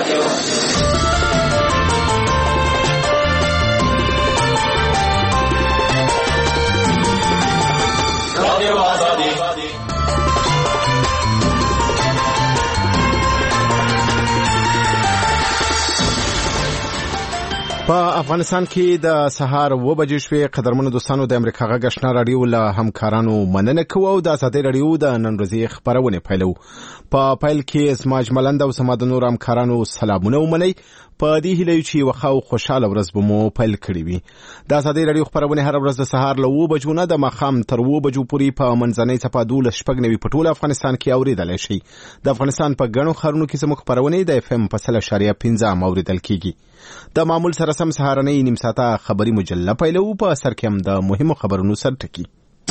په افغانستان کې د سهار 9 بجې شوې. قدرمنو دوستانو، د امریکا غږ آشنا رادیو له همکارانو مننه کوو او د آزادۍ رادیو د نن ورځې خبرونه پیلو. په پیل کې اسماج ملند او سما د نور همکارانو سلامونه ومنئ. په دې هیله چې وخت او خوشاله ورځ به مو پیل کړی وي. د آزادۍ رادیو خبرونه هر ورځ د سهار له 9 بجو نه د ماښام تر 9 بجو پورې په منځنۍ صفه 12 په ټول افغانستان کې اوریدل شي. د افغانستان په ګڼو ښارونو کې زموږ خبرونه د FM په 100.5 اوریدل کیږي. د معمول سره سم سهارنۍ نیم ساعته خبري مجله پیلو. په سر کې هم د مهمو خبرونو سر ټکی.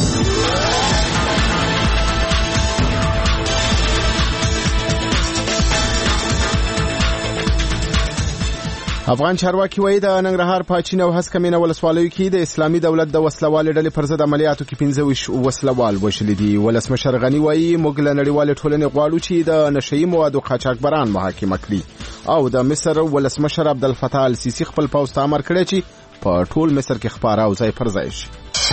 افغان چارواکي وایي د ننګرهار په چین او هسکمینه ولسوالیو کې د اسلامي دولت د وسلوال ډلې پر ضد عملیاتو کې 15 وسلوال وژل دي. ولسمشر غنی وایي موږ له نړیوال ټولنې غواړو چې د نشئی موادو قاچاقبران محاکمه کړي. او د مصر ولسمشر عبدالفتاح السیسی خپل پوځ ته امر کړی چې په ټول مصر کې خبره او ځای پر ځای شي.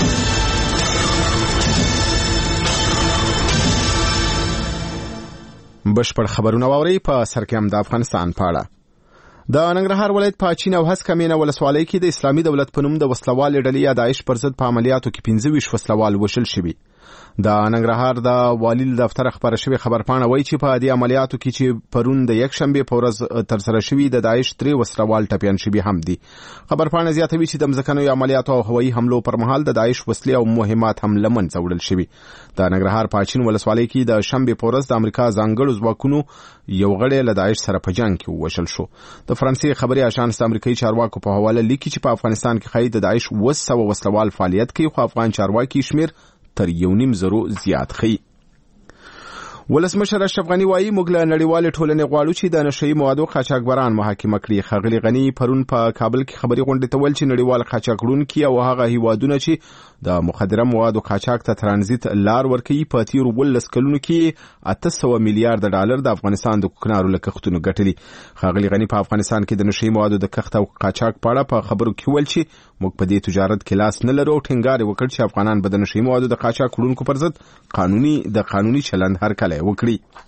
بشپړ خبرونه واوري. په سر کې هم د افغانستان په اړه. د ننګرهار ولایت په چین او هسکمینه ولسوالۍ کې د اسلامي دولت په نوم د وسلوال ډلې یا داعش پر ضد په عملیاتو کې 15 وسلوال وژل شوي. د ننګرهار د والي دفتر خبره شوی خبرپاڼه وایي چې په دې عملیاتو کې چې پرون د یک شنبه په ورځ تر سره شوی د داعش 3 وسلوال ټپيان شوي هم دي. خبرپاڼه زیاتوي چې د ځمکنیو عملیاتو او هوایي حملو پر مهال د داعش وسلې او مهمات هم لمن ځوړل شوي. د ننګرهار په چین ولسوالۍ کې د شنبه په ورځ د امریکا ځانګړو ځواکونو یو غړی له داعش سره په جنگ کې وشل شو. د فرانسې خبري اژانس د امریکایي چارواکو په حواله لیکي چې په افغانستان کې خای د داعش 200 وسلوال فعالیت کوي، خو افغان چارواکي شمیر تر 1.5 زیات خي. ولسمشر اشرف غنی وایي موږ له نړیوال ټولنې غواړو چې د نشئی موادو قاچاقبران محاکمه کړي. خغلی غنی پرون په کابل کې خبري غونډه ته ویل چې نړیوال قاچاقړونکي او هغه هیوادونه چې د مخدره موادو قاچاق ته ترانزیت لار ورکوي په تیر 12 کلونو کې 800 میلیارډ ډالر د افغانستان د کوکنارو لکښتونو ګټلي. خغلی غنی په افغانستان کې د نشئی موادو د کښت او قاچاق په اړه په خبرو کې ویل چې موږ په دې تجارت کې لاس نه لرو. ټینګار وکړ چې افغانان به د نشئی موادو د قاچاقړونکو پر ضد قانوني چلند هر کله وکړي.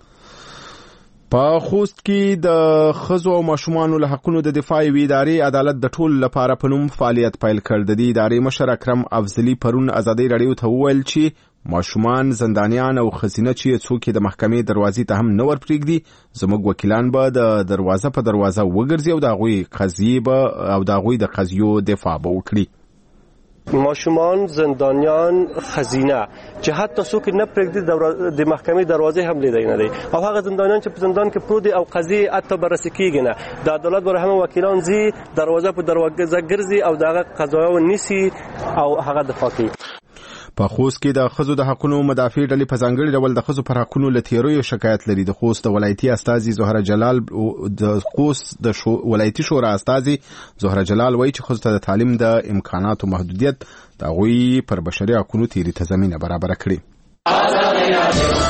په خوست کې د ښځو او ماشومانو له حقونو د دفاع ادارې عدالت د ټول لپاره په نوم فعالیت پیل کړ. د دې ادارې مشر اکرم افضلی پرون آزادۍ رادیو ته وویل چې ماشومان، زندانیان او ښځینه چې څوک د محکمې دروازې ته هم نه ورپرېږدي، زموږ وکیلان به د دروازه په دروازه وګرځي او د هغوی د قضیو دفاع به وکړي. ماشومان، زندانیان، خزینه چې حتی څوک نه پرېږدي د محکمې دروازې هم لیدای نه دی، او هغه زندانیان چې په زندان کې پروت دي او قضیې حتی بررسي کیږي نه، د عدالت بر هم وکیلان زی دروازه په دروازه ګرځي او دغه قضایا ونیسي او هغه دفاع کوي. په خوست کې د ښځو د حقونو مدافع ډلې په ځانګړي ډول د ښځو پر حقونو له تیریو شکایت لري. د خوست د ولایتي استازي زهره جلال د خوست د ولایتي شورا استازي زهره جلال وایي چې ښځو ته د تعلیم د امکاناتو محدودیت د هغوی پر بشري حقونو تیري ته زمینه برابره کړي.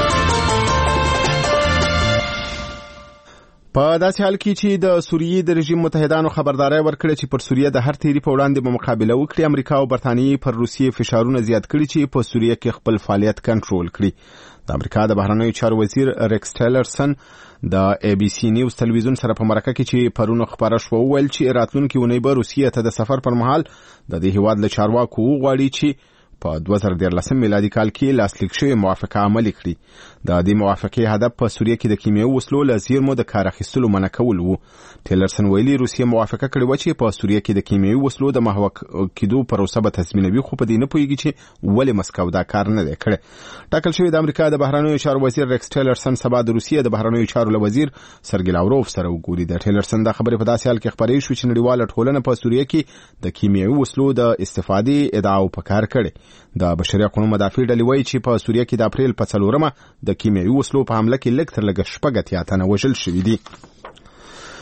په داسې حال کې چې د سوریې د رژیم متحدانو خبرداري ورکړه چې پر سوریه د هر تیری په وړاندې به مقابله وکړي. امریکا او برتانیې پر روسیې فشارونه زیات کړي چې په سوریه کې خپل فعالیت کنټرول کړي. د امریکا د بهرنیو چارو وزیر ریکس ټیلرسن د ABC نیوز تلویزیون سره په مرکه کې چې پرون خبره شو ویل چې راتلونکي اونۍ به روسیې ته د سفر پر مهال د دې هیواد له چارواکو وغواړي چې په 2013 میلادي کال کې لاسلیک شوی موافقه عملي کړي. د دې موافقې هدف په سوریه کې د کیمیاوي وسلو له زیرمو د کار اخیستلو منع کول وو. ټیلرسن ویلي روسیه موافقه کړې و چې په سوریه کې د کیمیاوي وسلو د محو کېدو پروسه به تضمینوي، خو په دې نه پوهیږي چې ولې مسکو دا کار نه دی کړی. ټاکل شوی د امریکا د بهرنیو چارو وزیر ریکس ټیلرسن سبا د روسیې د بهرنیو چارو له وزیر سرګی لاوروف سره وګوري. د ټیلرسن دا خبره په داسې حال کې خبرې شو چې نړیواله ټولنه په سوریه کې د کیمیاوي وسلو د استفادې ادعا وکړه کړي. د بشري حقوقو مدافع ډلې وایي چې په سوریه کې د اپریل په 4 د کیمیاوي وسلو په حمله کې لږ تر لږه 8 تنه وژل شوي دي.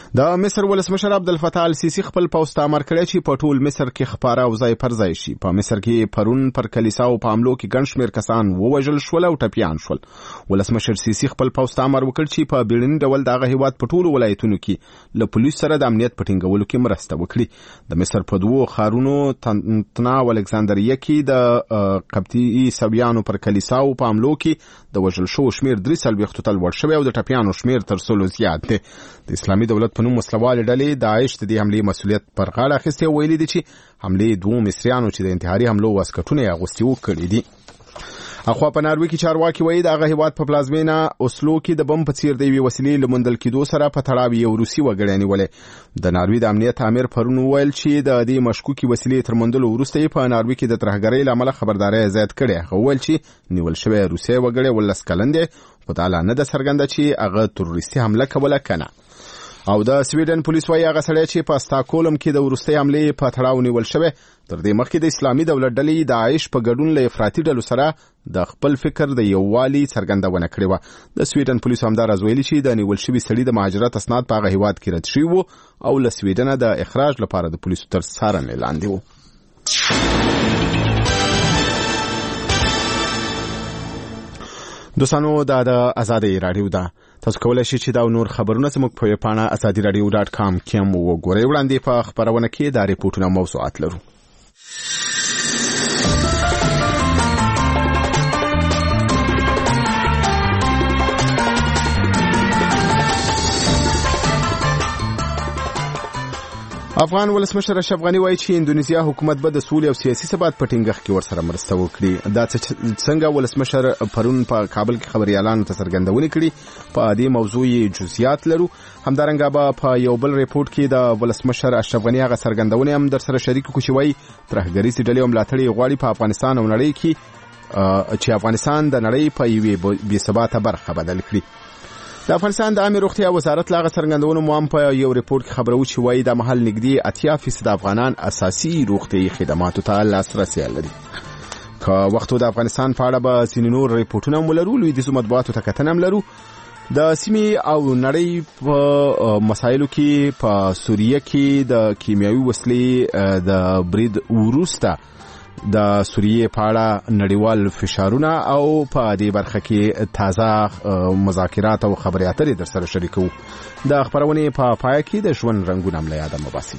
د مصر ولسمشر عبدالفتاح السیسی خپل پوځ ته امر کړی چې په ټول مصر کې خپاره او ځای پر ځای شي. په مصر کې پرون پر کلیساو په حملو کې ګڼ شمېر کسان ووژل شول او ټپیان شول. ولسمشر سیسی خپل پوځ ته امر وکړ چې په بیړني ډول دغه هیواد په ټولو ولایتونو کې له پولیس سره د امنیت په ټینګولو کې مرسته وکړي. د مصر په دوو ښارونو تنا او الکساندریه کې د قبطي عیسویانو پر کلیساو په حملو کې د وژل شوو شمېر 43 ته لوړ شوی او د ټپیانو شمېر تر 100 زیات دی. د اسلامي دولت په نوم وسلوالې ډلې داعش د دې حملې مسؤلیت پر غاړه اخیستی او ویلي دي چې حملې دوو مصریانو چې د انتحاري حملو واسکټونه یې اغوستي وو کړي دي. اخوا په ناروې کې چارواکي وایي د هغه هیواد په پلازمینه اوسلو کې د بم په څیر د یوې وسیلې له موندل کېدو سره په تړاو یو روسي وګړی نیولی. د ناروې د امنیت امیر پرون وویل چې د دې مشکوکې وسیلې تر موندلو وروسته یې په ناروې کې د ترهګرۍ له امله خبرداری زیات کړی. هغه وویل چې نیول شوی روسي وګړی 19 کلن دی خو دا لا نه ده څرګنده چې هغه تروریستي حمله کوله که نه. او د سویډن پولیس وايي هغه سړی چې په استاکولم کې د وروستۍ حملې په تړاو نیول شوی تر دې مخکې د اسلامي دولت ډلې داعش په ګډون له افراطي ډلو سره د خپل فکر د یووالي څرګندونه کړې وه. د سویډن پولیسو همداراز ویلي چې د نیول شوي سړي د مهاجرت اسناد په هغه هیواد کې رد شوي وو او له سویډنه د اخراج لپاره د پولیسو تر څارنې لاندې وو. دوستانو دا د ازادۍ راډیو ده. تاسو کولای شئ چې دا نور خبرونه زموږ په ویب پاڼه azadiradio.com کې هم وګورئ. وړاندې په خبرونه کې دا ریپورټونه موضوعات لرو. افغان ولسمشر اشرف غنی وایي چې اندونیزیا حکومت به د سولې او سیاسي ثبات په ټینګښت کې ورسره مرسته وکړي. دا څنګه ولسمشر پرون په کابل کې خبريالانو ته څرګندونه کړې. په دې موضوع جزئیات لرو. همدارنګه به په یو بل ریپورت کې د ولسمشر اشرف غنی هغه څرګندونه هم در سره شریک کوو چې وایي ترهګریزې ډلې او ملاتړي غواړي په افغانستان او نړۍ کې چې افغانستان د نړۍ په یوې بې ثباته برخه بدل کړي. د افغانستان د عامه روغتیا وزارت لاغه څرګندونه مو هم په یو ریپورت کې خبرو چې وایي د محل نږدې 80% افغانان اساسي روغتيایي خدماتو ته لاسرسي لري. که وختو د افغانستان په اړه به ځینې نور ریپورتونه هم ولرو. لویدیځو مطبوعاتو ته کتنه هم لرو. د سیمې او نړۍ په مسایلو کې په سوریه کې د کیمیاوي وسلې د برید وروسته د سوریه په اړه نړیوال فشارونه او په دې برخه کې تازه مذاکرات او خبرې اترې در سره شریکو. د خبرونې په پای کې د ژوند رنگونه هم له یاده مباسي.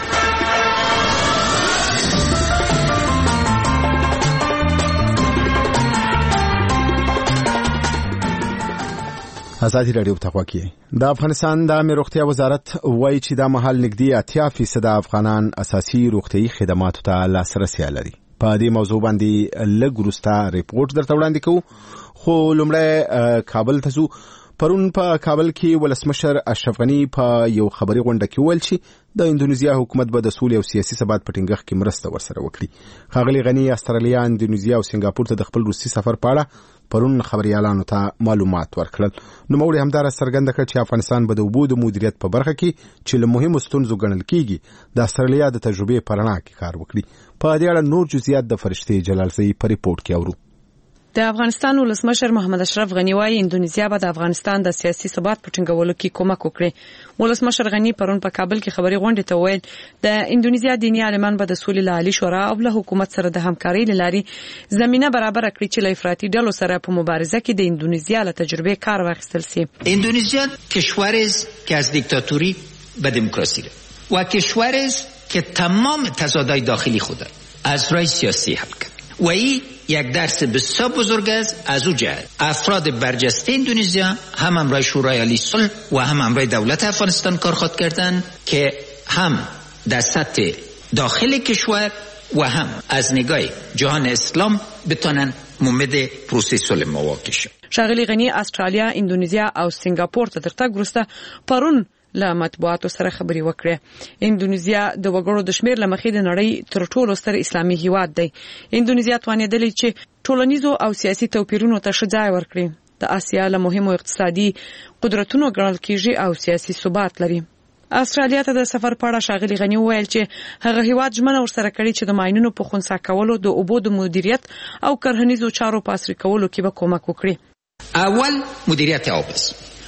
ازادي راډیو ته وګورئ. د افغانستان د عامه روغتیا وزارت وایي چې د محل نږدې 80% افغانان اساسي روغتيایي خدماتو ته لاسرسي لري. په دې موضوع باندې لږ وروسته ریپورت درته وړاندې کوو. خو لومړی کابل ته ځو. پرون په کابل کې ولسمشر اشرف غنی په یو خبري غونډه کې ویل چې د اندونیزیا حکومت به د سولې او سیاسي ثبات په ټینګښت کې مرسته ورسره وکړي. ښاغلي غنی استرالیا، اندونیزیا او سنگاپور ته د خپل روسي سفر په اړه پرون خبريالانو ته معلومات ورکړل. نو موږ هم دا څرګنده کړ چې افغانستان به د اوبو د مدیریت په برخه کې چې له مهمو ستونزو ګڼل کیږي د استرالیا د تجربې په رڼا کې کار وکړي. په دې اړه نور جزئیات د فرشتي جلالزئی په ریپورت کې اورو. د افغانستان ولسمشر محمد اشرف غنی وايي اندونیزیا به د افغانستان د سیاسي ثبات په ټینګولو کې کومک وکړي. ولسمشر غنی پرون په کابل کې خبري غونډه ته ویل د اندونیزیا دیني عالمان به د سولې لالي شورا او له حکومت سره د همکارۍ لاري زمينه برابر کړي چې له افراطي ډلو سره په مبارزه کې د اندونیزیا له تجربه کار واخیستل شي. اندونیزیا کشوری است که از دیکتاتوری به دموکراسی رفت و کشوری است که تمام تضادهای داخلی خود از راه سیاسی حل کرد. و این یک درس بسیار بزرگ است. از او جهت افراد برجسته اندونزیا هم همراه شورای عالی صلح و هم همراه دولت افغانستان کار خواهد کردند که هم در سطح داخل کشور و هم از نگاه جهان اسلام بتونن مومد پروسه صلح مواقع شد. ښاغلي غنی استرالیا، اندونیزیا او سنگاپور ته تر تګ وروسته پرون له مطبوعاتو سره خبري وکړه. اندونیزیا د وګړو د شمیر لمخې د نړۍ تر ټولو ستر اسلامي هیواد دی. اندونیزیا توانیدلې چې ټولنیزو او سیاسي توپیرونو ته ځای ورکړي. د آسیا له مهمو اقتصادي قدرتونو ګڼل کیږي او سیاسي ثبات لري. استرالیا ته د سفر په اړه ښاغلي غنی وویل چې هغه هیواد ژمنه ورسره کړې چې د ماینونو په خنثی کولو، د اوبو د مدیریت او کرهنیزو چارو په عصري کولو کې به کومک وکړي. اول مدیریت آب است.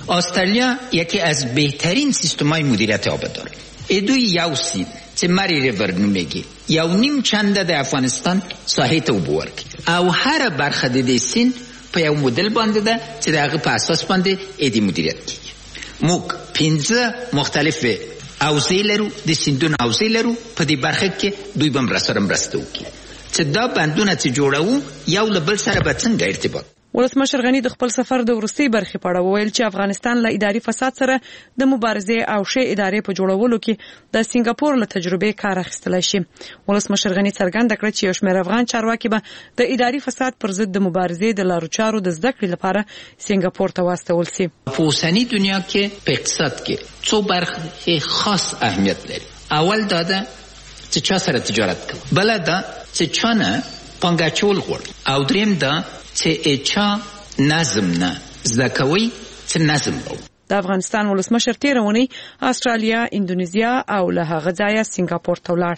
استرالیا یکی از بهترین سیستم‌های مدیریت آب داره. ادوی یو سیب چې مری ریور نومیږي یو نیم چنده د افغانستان ساحې ته اوبه ورکوي او هر برخه د دې سیند په یو مدل باندې ده چې د هغه په اساس باندې ادي مدیریت کیږي. موږ 15 مختلف اوزې لرو، د سیندونو اوزې لرو، په دې برخه کې دوی به مرسته وکړي چې دا بندونه چې جوړوو یو له بل سره به څنګه ارتباط. ولسمشر غنی د خپل سفر د وروستي برخې په اړه وویل چې افغانستان له اداري فساد سره د مبارزې او ښې ادارې په جوړولو کې د سنگاپور له تجربې کار اخیستلی شي. ولسمشر غنی څرګنده کړه چې یو شمېر افغان چارواکي به د اداري فساد پر ضد د مبارزې د لارو چارو د زده کړې لپاره سنگاپور ته واستول شي. په اوسني دنیا کې په اقتصاد کې څو برخې خاص اهمیت لري. اول دا ده چې چا سره تجارت کوي، بل دا چې چا نه پانګاچول غواړي، او دریم دا چې اچا نظم نه زده کوي چې نظم راوړي. د افغانستان ولسمشر تېره اونۍ استرالیا، اندونیزیا او له هغه ځایه سنگاپور ته ولاړ.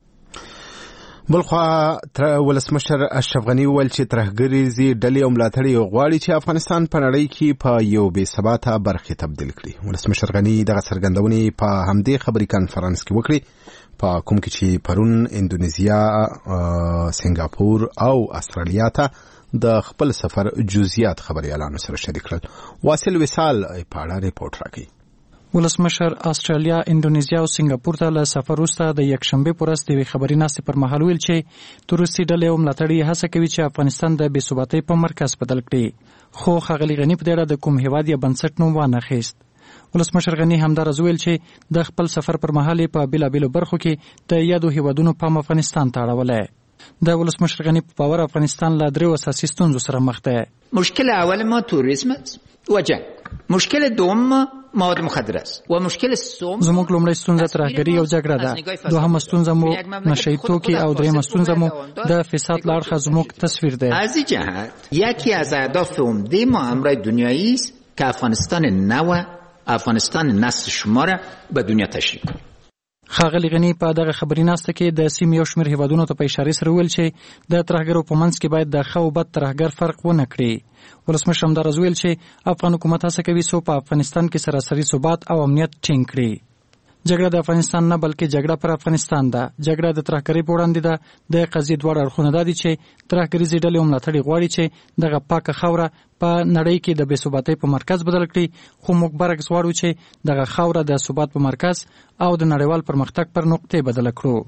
بلخوا ولسمشر اشرف غنی وویل چې ترهګریزې ډلې او ملاتړي غواړي چې افغانستان په نړۍ کې په یو بې ثباته برخې تبدیل کړي. ولسمشر غنی دغه څرګندونې په همدې خبري کانفرنس کې وکړي په کوم کې چې پرون اندونیزیا، سنگاپور او استرالیا ته د خپل سفر جزئیات خبريالانو سره شریک کړل. واصل وصال په اړه ریپورت راکړي. ولسمشر استرالیا، اندونیزیا او سنگاپور ته له سفر وروسته د یکشنبه پر ورځ د خبري ناستې پر مهال ویل چې تروریستي ډلې او ملاتړي هڅه کوي چې افغانستان د بې ثباتۍ په مرکز بدل کړي، خو ښاغلي غني په دې اړه د کوم هیواد یا بنسټ نوم وانه خیست. ولسمشر غني همدارز ویل چې د خپل سفر پر مهال په بیلابیلو برخو کې د یادو هیوادونو پام افغانستان ته اړولی. د ولسمشر غني په باور افغانستان له درې اساسي ستونزو سره مخ ده. مشکل اول ما توریسم و جنگ، مشکل دوم مواد مخدر است و مشکل سوم زموږ لومړی ستونزه ترهګري او جګړه ده، دوهمه ستونزه مو نشئی توکي او دریمه ستونزه مو د فساد له اړخه زموږ تصویر ده. از این جهت یکی از اهداف عمده مؤامره دنیایی است که افغانستان نو، افغانستان نسل شما را به دنیا تشریح کنیم. ښاغلي غني په دغه خبري ناسته کې د سیمې یو شمېر هیوادونو ته په اشاره سره ویل چې د ترهګرو په منځ کې باید د ښه او بد ترهګر فرق ونه کړي. ولسمشر همدارز ویل چې افغان حکومت هڅه کوي څو په افغانستان کې سراسري ثبات او امنیت ټینګ کړي. جګړه د افغانستان نه بلکې جګړه پر افغانستان ده. جګړه د ترهګرۍ په وړاندې ده. د قضیې دواړه اړخونه دا دي چې ترهګریزې ډلې او ملاتړي غواړي چې دغه پاکه خاوره په نړۍ کې د بې ثباتۍ په مرکز بدل کړي، خو موږ برعکس غواړو چې دغه خاوره د ثبات په مرکز او د نړیوال پرمختګ پر نقطې بدل کړو.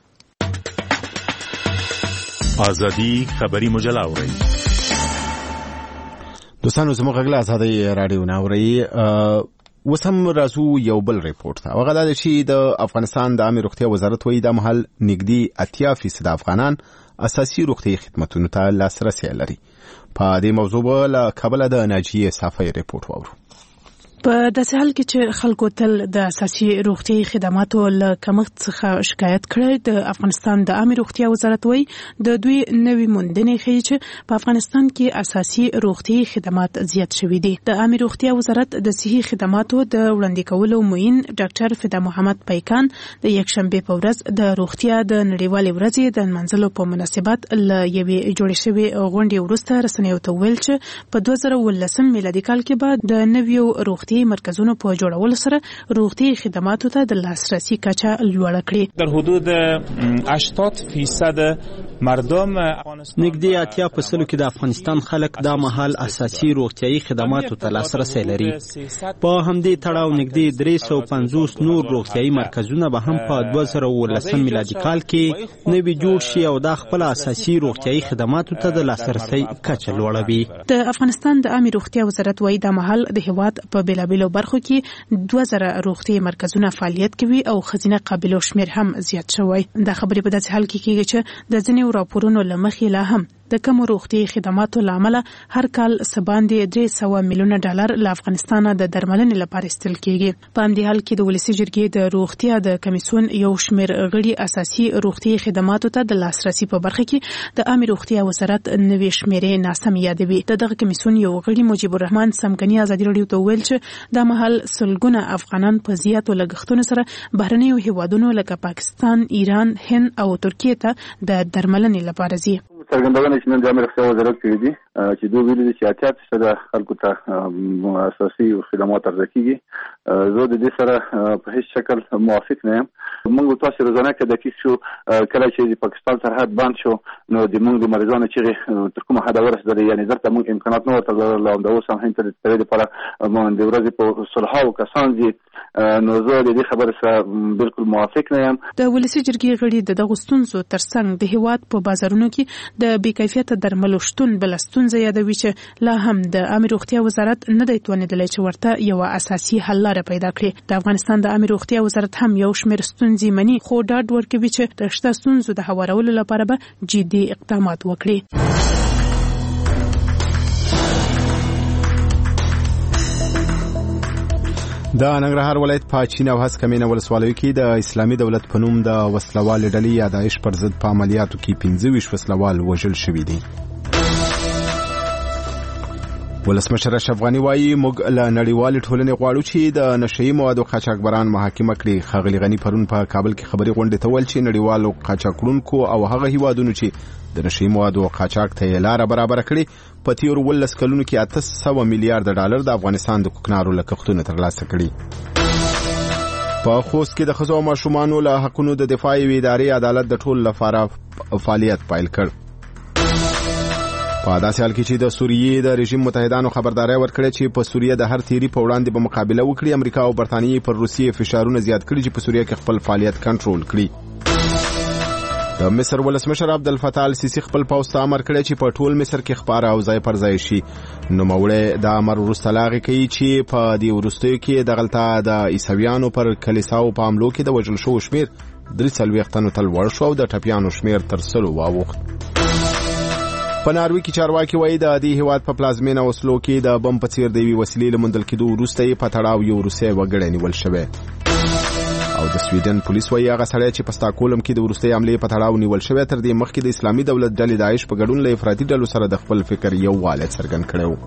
ازادي خبري مجله اوري. دوستانو زموږ غږ له ازادي رادیو نه اوري. وسم رازو یو بل ریپورت ته هغه دا چې د افغانستان د عامه روغتیا وزارت وایي د مهال نږدې 80% افغانان اساسي روغتي خدماتو ته لاسرسي لري. په دې موضوع له کابل د ناجیه صافی ریپورت وورو. په داسې حال کې چې خلکو تل د اساسي روغتي خدماتو له کمښت څخه شکایت کړی، د افغانستان د عامه روغتیا وزارت وایي د دوی نوې موندنې ښیي چې په افغانستان کې اساسي روغتي خدمات زیات شوي دي. د عامه روغتیا وزارت د صحي خدماتو د وړاندې کولو معین ډاکټر فدا محمد پیکان د یکشنبه په ورځ د روغتیا د نړیوالې ورځې د نمانځلو په مناسبت له یوې جوړې شوې غونډې وروسته رسنیو ته ویل چې په 2019 میلادي کال کې به د نویو روغتي مرکزونو په جوړولو سره روغتي خدماتو ته د لاسرسي کچه لوړه کړي. در حدود 80% مردم نږدې 80% کې د افغانستان خلک د مهال اساسي روغتيایي خدماتو ته لاسرسي لري. په همدې تړاو نږدې 350 نور روغتيایي مرکزونه به هم په 2019 میلادي کال کې نوي جوړ شي او د خپل اساسي روغتيایي خدماتو ته د لاسرسي کچه لوړوي. د افغانستان د عامه روغتیا وزارت وایي د مهال د هیواد په بیلابیلو برخو کې 2000 روغتي مرکزونه فعالیت کوي او خزینه قابلیت شمیر هم زیات شوی. دا خبرې په داسې حال کې کېږي چې د ځینې راپورونو له مخې لا هم د کوم روغتي خدماتو لامل هر کال سباندې 300 میلیونه ډالر له افغانستان د درملنې لپاره استل کېږي. په همدې حال کې د ولسی جرګې د روغتیا د کمیسیون یو شمیر غړي اساسي روغتي خدماتو ته د لاسرسي په برخه کې د عامه روغتیا وزارت نوې شمیرې ناسم یادوي. دغه کمیسیون یو غړي مجيب الرحمن سمګنی ازادي رادیو ته ویل چې د محل سلګونه افغانان په زیاتو لګښتونو سره بهرنیو هیوادونو لکه پاکستان، ایران، هند او ترکیه ته د درملنې لپاره ځي. څرګندونه چې نن د عامه روغتیا وزارت کړې دي چې دوی ویلي چې 80% خلکو ته اساسي خدمات عرضه کیږي. زه د دې سره په هیڅ شکل موافق نه یم. موږ تاسو روزانه کې د کیسو کله چې د پاکستان سرحد بند شو نو د موږ د مریضانو چې تر کومه حد ورسېدل، یعنی درته موږ امکانات نه ورته لرل. د اوس هم هند ته د لپاره د ورځې په صلحاو کسان دي، نو زه د دې خبرې سره بالکل موافق نه یم. د ولسی جرګې غړي د دغه ستونزو ترڅنګ د هیواد په بازارونو کې د بې کیفیته درملو شتون بل ستونزه یادوي چې لا هم د عامه روغتیا وزارت نه دی توانیدلی چې ورته یو اساسي حل لاره پیدا کړي. د افغانستان د عامه روغتیا وزارت هم یو شمېر ستونزې مني، خو ډاډ ورکوي چې د شته ستونزو د هوارولو لپاره به جدي اقدامات وکړي. د ننګرهار ولایت په چین او هسک کمینه ولسوالیو کې د اسلامي دولت په نوم د وسلوال ډلې یا داعش پر ضد په عملیاتو کې 25 وسلوال وژل شوي دي. ولسمشر اشرف غنی وایي موږ له نړیوالې ټولنې غواړو چې د نشئی موادو قاچاقبران محاکمه کړي. ښاغلي غنی پرون په کابل کې خبري غونډې ته ویل چې نړیوالو قاچاقونکو او هغه هیوادونو چې د نشئی موادو قاچاق ته لاره برابر کړي په تیر 12 کلونو کې 800 میلیارډ ډالر د افغانستان د کوکنارو لکښتونو ترلاسه کړي. په خوست کې د ښځو او ماشومانو له حقونو د دفاع ادارې عدالت د ټول لپاره فعالیت پیل کړ. په داسې حال کې چې د سوریې د رژیم متحدانو خبرداري ورکړه چې په سوریه د هر تیری په وړاندې به مقابله وکړي. امریکا او برتانیې پر روسیې فشارونه زیات کړي چې په سوریه کې خپل فعالیت کنټرول کړي. د مصر ولسمشر عبدالفتاح السیسی خپل پوځ ته امر کړی چې په ټول مصر کې خبره او ځای پر ځای شي. نوموړی د امر وروسته لاغې کوي چې په دې وروستیو کې دغلته د عیسویانو پر کلیساو په حملو کې د وژل شوو شمېر 43 تنو ته لوړ شو او د ټپیانو شمېر تر 100 واوښت. په ناروې کې چارواکي وایي د دې هیواد په پلازمینه اوسلو کې د بم په څیر د یوې وسیلې له موندل کېدو وروسته یې په تړاو یو روسي وګړی نیول شوی. او د سویډن پولیس وایي هغه سړی چې په ستاکولم کې د وروستۍ حملې په تړاو نیول شوی تر دې مخکې د اسلامي دولت ډلې داعش په ګډون له افراطي ډلو سره د خپل فکر یو والی څرګند کړی و.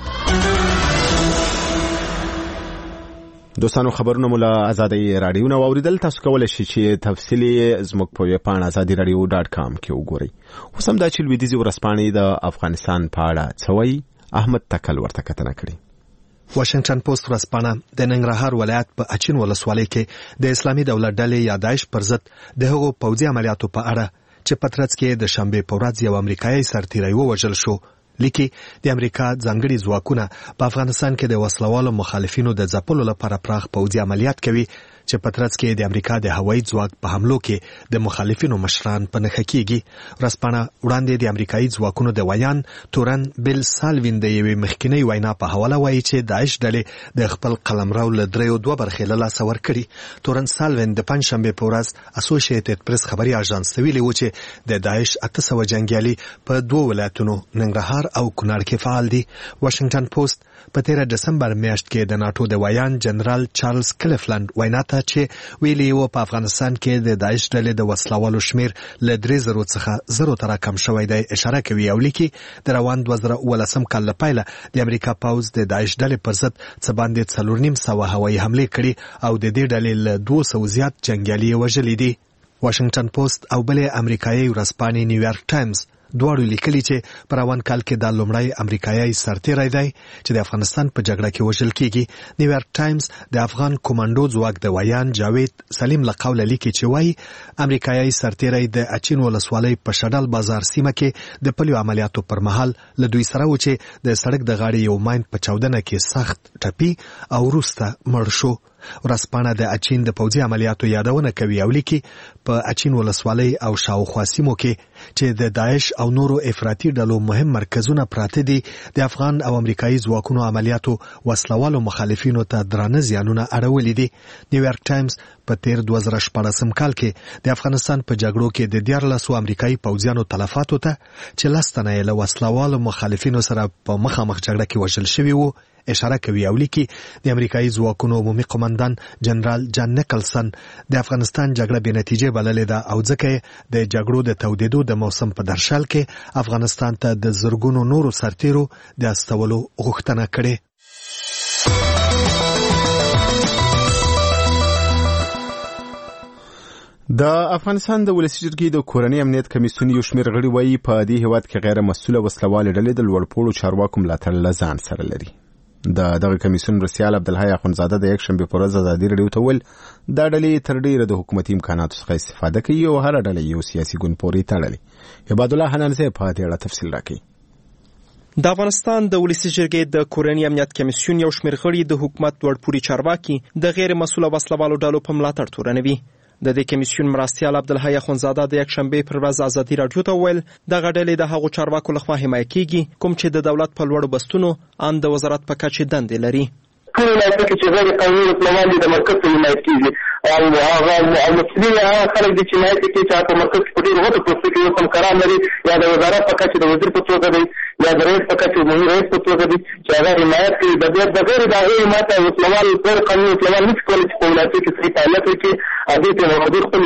دوستانو خبرونه مو له آزادۍ راډیو نه واوریدل. تاسو کولی شئ چې تفصیلي زموږ په ویب پاڼه azadiiradio.com کې وګورئ. اوس هم دا چې لویدیځې ورځپاڼې د افغانستان په اړه څه وایي، احمد تکل ورته کتنه کړې. واشنگټن پوسټ ورځپاڼه د ننګرهار ولایت په اچین ولسوالۍ کې د اسلامي دولت ډلې یا داعش پر ضد د هغو پوځي عملیاتو په اړه چې په ترڅ کې د شنبې په ورځ یو امریکایي سرتیری ووژل شو لیکي د امریکا ځانګړي ځواکونه په افغانستان کې د وسلوالو مخالفینو د ځپلو لپاره پراخ پوځي عملیات کوي چې په ترڅ کې د امریکا د هوایي ځواک په حملو کې د مخالفینو مشران په نښه کیږي. ورځپاڼه وړاندې د امریکایي ځواکونو د ویان تورن بیل سالوین د یوې مخکینی وینا په حواله وایي چې داعش ډلې د خپل قلمرو له دریو دوه برخې له لاسه ورکړي. تورن سالوین د پنځشنبې په ورځ اسوسییټډ پریس خبري اژانس ته ویلي و چې د داعش 800 جنگیالي په دوه ولایتونو ننګرهار او کونړ کې فعال دي. واشنگټن پوسټ په 13 دسمبر میاشت کې د ناتو د ویان جنرال چارلز کلیفلند وینا ته چې ویلي و په افغانستان کې د داعش ډلې د وسلوالو شمیر له 3000 څخه 0 ته راکم شوی دی اشاره کوي او لیکي د روان 2019 کال له پیله د امریکا پوځ د داعش ډلې پر ضد څه باندې 4.5 هوایي حملې کړي او د دې ډلې له 200 زیات جنگیالي وژلي دي. واشنگټن پوسټ او بلې امریکایي ورځپاڼې نیویارک ټایمز دواړو لیکلي چې په روان کال کې دا لومړی امریکایي سرتیری دی چې د افغانستان په جګړه کې وژل کیږي. نیویارک ټایمز د افغان کمانډو ځواک د ویان جاوید سلیم له قوله لیکي چې وایي امریکایي سرتیری د اچین ولسوالۍ په شډل بازار سیمه کې د پلیو عملیاتو پر مهال له دوی سره و چې د سړک د غاړې یو ماین په چاودنه کې سخت ټپي او وروسته مړ شو. ورځپاڼه د اچین د پوځي عملیاتو یادونه کوي او لیکي په اچین ولسوالۍ او شاوخوا سیمو کې چې د داعش او نورو افراطي ډلو مهم مرکزونه پراته دي د افغان او امریکایي ځواکونو عملیاتو وسلوالو مخالفینو ته درانه زیانونه اړولي دي. نیویارک ټایمز په تیر 2014 کال کې د افغانستان په جګړو کې د 14 امریکایي پوځیانو تلفاتو ته چې 10 تنه له وسلوالو مخالفینو سره په مخامخ جګړه کې وژل شوي وو اشاره کوي او لیکي د امریکایي ځواکونو عمومي قومندان جنرال جان نیکلسن د افغانستان جګړه بې نتیجې بللې ده او ځکه د جګړو د تودېدو د موسم په درشل کې افغانستان ته د زرګونو نورو سرتیرو د استولو غوښتنه کړې. د د افغانستان د ولسی جرګې د کورنۍ امنیت کمیسیون یو شمېر غړي وایي په دې هیواد کې غیر مسؤله وسلوالې ډلې د لوړپوړو چارواکو ملاتړ له ځان سره لري. دغه کمیسیون مرسیال عبدالحی اخوندزاده د یکشنبې په ورځ ازادي راډیو ته ویل دا ډلې تر ډیره د حکومتي امکاناتو څخه استفاده کوي او هر ډله یو سیاسي ګوند پورې تړلې. عباد الله حنانزی په دې اړه تفصیل راکړي. د افغانستان د ولسی جرګې د کورنۍ امنیت کمیسیون یو شمېر غړي د حکومت لوړپوړي چارواکي د غیر مسؤله وسلوالو ډلو په ملاتړ تورنوي. د دې کمیسیون مرستیال عبدالحی اخوندزاده د یکشنبې پر ورځ ازادي راډیو ته ویل دغه ډلې د هغو چارواکو لخوا حمایه کیږي کوم چې د دولت په لوړو بستونو ان د وزارت په کچه دندې لري. ټول ولایتونه کې چې غیر قانوني وسلوال د مرکز په حمایت کیږي او هغه مسؤلین هغه خلک دي چې حمایت کوي چې په مرکز کې په ډېرو غوټو پوسټو کې کوم کاران لري یا د وزارت په کچه د وزیر په توګه دی یا د رئیس په کچه د رئیس په توګه دی چې هغه حمایت کوي. د غیر د هغې حمایت وسلوال غیر قانوني وسلوال نشي کولی چې په ولایتو کې صحیح فعالیت وکړي هغوی ته مغدور خپل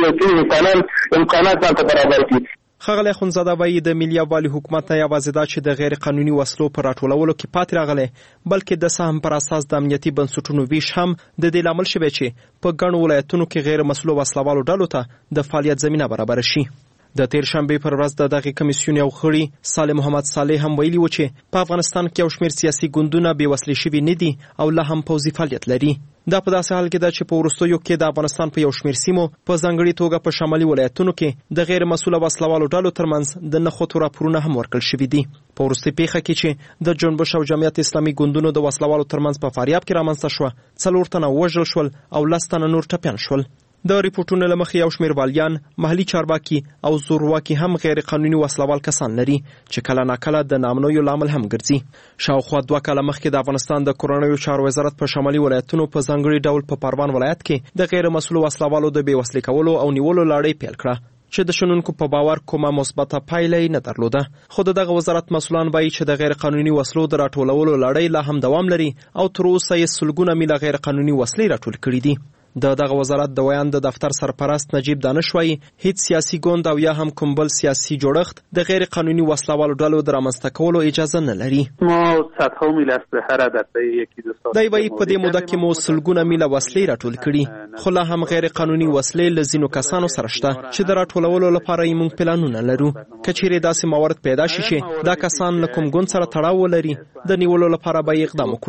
یو امکانات ځان ته برابر کړي. ښاغلی اخوندزاده وایي د ملي یووالي حکومت نه یوازې دا چې د غیر قانوني وسلو په راټولولو کې پاتې راغلی بلکې د سهم پر اساس د امنیتي بنسټونو ویش هم د دې لامل شوی چې په ګڼو ولایتونو کې غیر مسؤلو وسلوالو ډلو ته د فعالیت زمینه برابره شي. د تیر شنبې پر ورځ د دغه کمیسیون یو غړي صالح محمد صالح هم ویلي و چې په افغانستان کې یو شمېر سیاسي ګوندونه بې وسلې شوي نه دي او لا هم پوځي فعالیت لري. دا په داسې حال کې ده چې په وروستیو کې د افغانستان په یو شمېر سیمو په ځانګړې توګه په شمالي ولایتونو کې د غیر مسؤله وسلوالو ډلو ترمنځ د نښتو راپورونه هم ورکړل شوي دي. په وروستۍ پیښه کې چې د جنبش او جمعیت اسلامي ګوندونو د وسلوالو ترمنځ په فاریاب کې رامنځته شوه 4 تنه وژل شول او 10 تنه نور ټپیان شول. د ریپورتونو له مخې یو شمېر والیان محلي چارواکي او زورواکي هم غیر قانوني وسلوال کسان لري چې کله ناکله د نامنویو لامل هم ګرځي. شاوخوا 2 کاله مخکې د افغانستان د کورنیو چارو وزارت په شمالي ولایتونو په ځانګړي ډول په پروان ولایت کې د غیر مسؤلو وسلوالو د بې وسلې کولو او نیولو لړۍ پیل کړه چې د شنونکو په باور کومه مثبته پایله نه درلوده. خو دغه وزارت مسؤلان وایي چې د غیر قانوني وسلو د راټولولو لړۍ لا هم دوام لري او تر اوسه یې سلګونه میله غیر قانوني وسلې راټول کړي دي. دغه وزارت د ویان د دفتر سرپرست نجیب دانش وایي هیڅ سیاسي ګوند او یا هم کوم بل سیاسي جوړښت د غیر قانوني وسلوالو ډلو د رامنځته کولو اجازه نه لري. ما صدها میل اسلحه را در طی یکی دو سال دی وایي په دې موده کې مو سلګونه میله وسلې راټول کړي خو لا هم غیر قانوني وسلې له ځینو کسانو سره شته چې د راټولولو لپاره یې موږ پلانونه لرو. که چیرې داسې موارد پیدا شي چې دا کسان له کوم ګوند سره تړاو ولري د نیولو لپاره به یې اقدام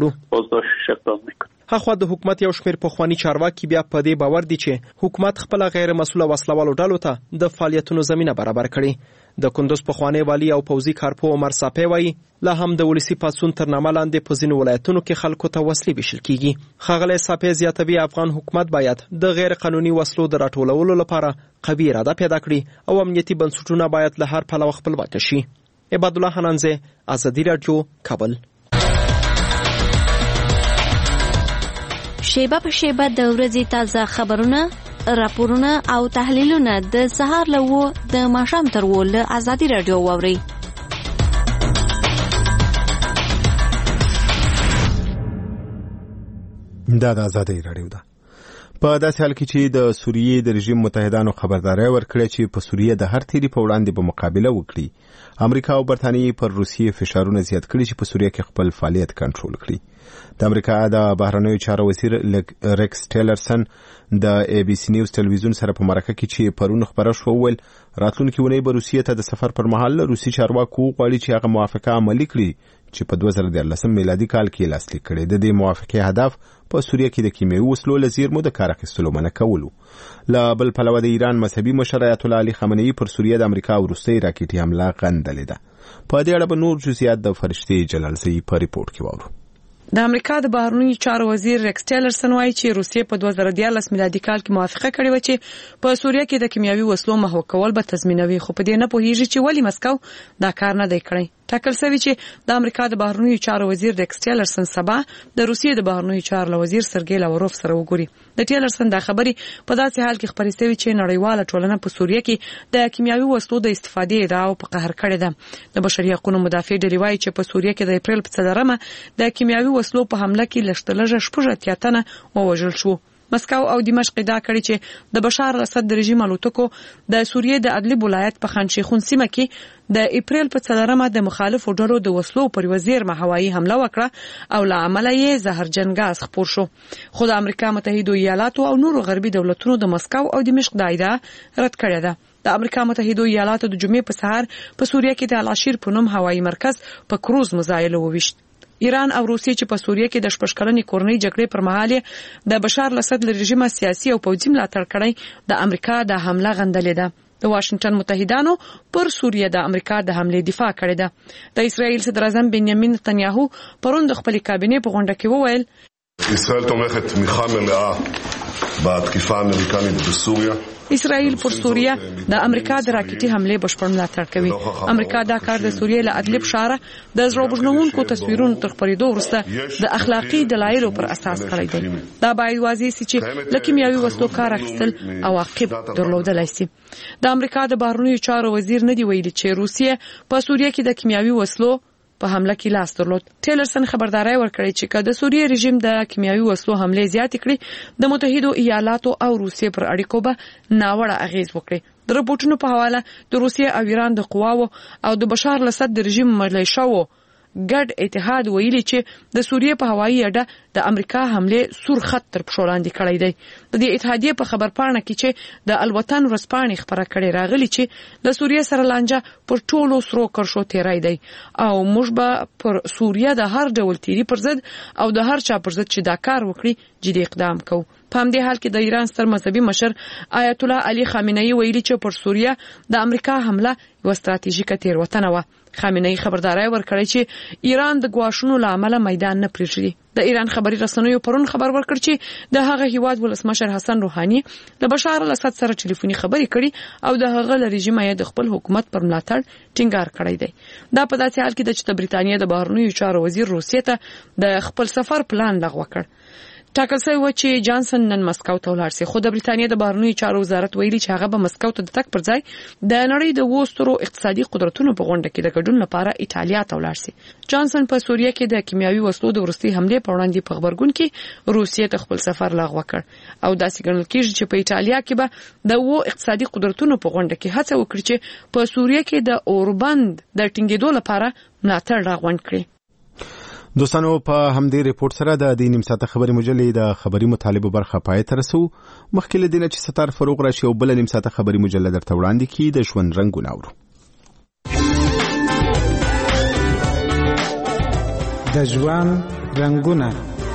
وکړو. هغه د حکومت یو شمېر پخوانی چارواکي بیا په دې باور دي چې حکومت خپل غیر مسؤله وسلوالو ډلو ته د فعالیتونو زمینه برابر کړي. د کندوز پخوانی والی او پوځي کارپو عمر صافی وایي لا هم د ولسی پاڅون تر نامه لاندې په ځینو ولایتونو کې خلکو ته وسلې ویشل کیږي. ښاغلی صافی زیاتوي افغان حکومت باید د غیر قانوني وسلو د راټولولو لپاره قوي اراده پیدا کړي او امنیتي بنسټونه باید له هر پلوه خپلواک شي. عباد الله حنانزی، ازادي راډیو، کابل. شیبه په شیبه د ورځې تازه خبرونه، راپورونه او تحلیلونه د سهار له 9 د ماښام تر 10 له ازادي راډیو واورئ. دا د ازادي راډیو ده. په داسې حال کې چې د سوریې د رژیم متحدانو خبرداري ورکړه چې په سوریې د هر تیری په وړاندې به مقابله وکړي. امریکا او برتانیې پر روسیې فشارونه زیات کړي چې په سوریې کې خپل فعالیت کنټرول کړي. د امریکا د بهرنیو چارو وزیر ریکس ټیلرسن د ای بي سي نیوز ټلویزیون سره په مرکه کې چې پرون خبره شو ویل راتلونکي ونې به روسیې ته د سفر پر مهال روسي چارواکو غواړي چې هغه موافقه عملي کړي چې په 2013 میلادي کال کې لاسلیک کړي. د دې موافقې هدف په سوریه کې د کیمیاوي وسلو له زیرمو د کار اخیستلو منع کولو. له بل پلوه د ایران مذهبي مشر آیت الله علي خامنه‌ای پر سوریه د امریکا وروستۍ راکټي حمله غندلې ده. په دې اړه به نور جزئیات د فرشتي جلالزئی په ریپورت کې واورو. د امریکا د بهرنیو چارو وزیر ریکس ټیلرسن وایي چې روسیې په 2013 میلادي کال کې موافقه کړې و چې په سوریه کې د کیمیاوي وسلو محو کول به تضمینوي، خو په دې نه پوهیږي چې ولې مسکو دا کار نه دی کړی. ټاکل شوی چې د امریکا د بهرنیو چارو وزیر ریکس ټیلرسن سبا د روسیې د بهرنیو چارو وزیر سرګی لاوروف سره وګوري. د ټیلرسن دا خبرې په داسې حال کې خبرې شوې چې نړیواله ټولنه په سوریه کې د کیمیاوي وسلو د استفادې ادعا په قهر کړې ده. د بشري حقوقو مدافع ډلې وایي چې په سوریه کې د اپریل په 4 د کیمیاوي وسلو په حمله کې لږترلږه 80 تنه ووژل شو. مسکو او دمشق ادعا کړې چې د بشار الاسد د رژیم الوتکو د سوریې د ادلب ولایت په خان شیخون سیمه کې د اپریل په 4مه د مخالفو ډلو د وسلو پر وزیر هوایي حمله وکړه او له امله یې زهرجن غاز خپور شو. خو د امریکا متحده ایالاتو او نورو غربي دولتونو د مسکو او دمشق د ادعا رد کړې ده. د امریکا متحده ایالاتو د جمعې په سحر په سوریه کې د العشیر په نوم هوایي مرکز په کروز مزایله وویشت. ایران او روسیې چې په سوریه کې د شپږکلنې کورنۍ جګړې پر مهال د بشار الاسد رژیم سیاسي او پوځي ملاتړ کړی د امریکا د حمله غندلې ده. د واشنگټن متحدانو پر سوریه د امریکا د حمله دفاع کړې ده. د اسرائیل صدر اعظم بنیامین نتنیاهو پرون د خپل کابینې په غونډه کې وویل اسرائیل تומכת تמיכה ملאה בתקיפה האמריקנית בסוריה. اسرائیل پر سوریه د امریکا د راکټي حمله بشپړ ملاتړ کوي. امریکا دا کار د سوریې له ادلب ښار د زړوبژنونکو تصویرونو تر خپرېدو وروسته د اخلاقی دلایلو پر اساس کړی دی. دا باید واضح شي چې له کیمیاوي وسلو کار اخیستل عواقب درلودلای شي. د امریکا د بهرنیو چارو وزیر نه دی ویلي چې روسیه په سوریه کې د کیمیاوي وسلو په حمله کې لاس درلود. ټیلرسن خبرداري ورکړی چې که د سوریې رژیم د کیمیاوي وسلو حمله زیاتې کړي د متحده ایالاتو او روسیې پر اړیکو به ناوړه اغیز وکړي. د رپورټونو په حواله د روسیې او ایران د قواو او د بشار الاسد د رژیم ملیشاو ګډ اتحاد ویلي چې د سوریې په هوایي اډه د امریکا حمله سور خط تر پښو لاندې کړی دی. د دې اتحادیې په خبرپاڼه کې چې د الوطن ورځپاڼې خبره کړې راغلی چې د سوریې سره لانجه پر ټولو سرو کرښو تیری دی او موږ به پر سوریه د هر ډول تیری پر ضد او د هر چا پر ضد چې دا کار وکړي جدي اقدام کوو. په همدې حال کې د ایران ستر مذهبي مشر آیت الله علي خامنه‌ای ویلي چې پر سوریه د امریکا حمله یو ستراتیژیکه تېروتنه وه. خامنه‌ای خبرداري ورکړی چې ایران د ګواښونو له امله میدان نه پرېږدي. د ایران خبري رسنیو پرون خبر ورکړ چې د هغه هیواد ولسمشر حسن روحاني د بشار الاسد سره ټلیفوني خبرې کړي او د هغه له رژیم یې د خپل حکومت پر ملاتړ ټینګار کړی دی. دا په داسې حال کې ده چې د بریتانیا د بهرنیو چارو وزیر روسیې ته د خپل سفر پلان لغوه کړ. ټاکل شوی و چې جانسن نن مسکو ته ولاړ شي، خو د بریتانیا د بهرنیو چارو وزارت ویلي چې هغه به مسکو ته د تګ پر ځای د نړۍ د وسترو اقتصادي قدرتونو په غونډه کې د ګډون لپاره ایټالیا ته ولاړ شي. جانسن په سوریه کې د کیمیاوي وسلو د وروستي حمله په وړاندې په خبرګون کې روسیې ته خپل سفر لغوه کړ او داسې ګڼل کېږي چې په ایټالیا کې به د اقتصادي قدرتونو په غونډه کې هڅه وکړي چې په سوریه کې د اوربند د ټینګېدو لپاره ملاتړ راغونډ کړي. دوستانو په همدې ریپورت سره د دې نیم ساعته خبري مجلې د خبري مطالبه برخه پای ته رسو. مخکې له دې چې ستار فروغ راشي او بل نیم ساعته خبري مجلې درته وړاندې کی د ژوند رنگونه اورو. د ژوند رنگونه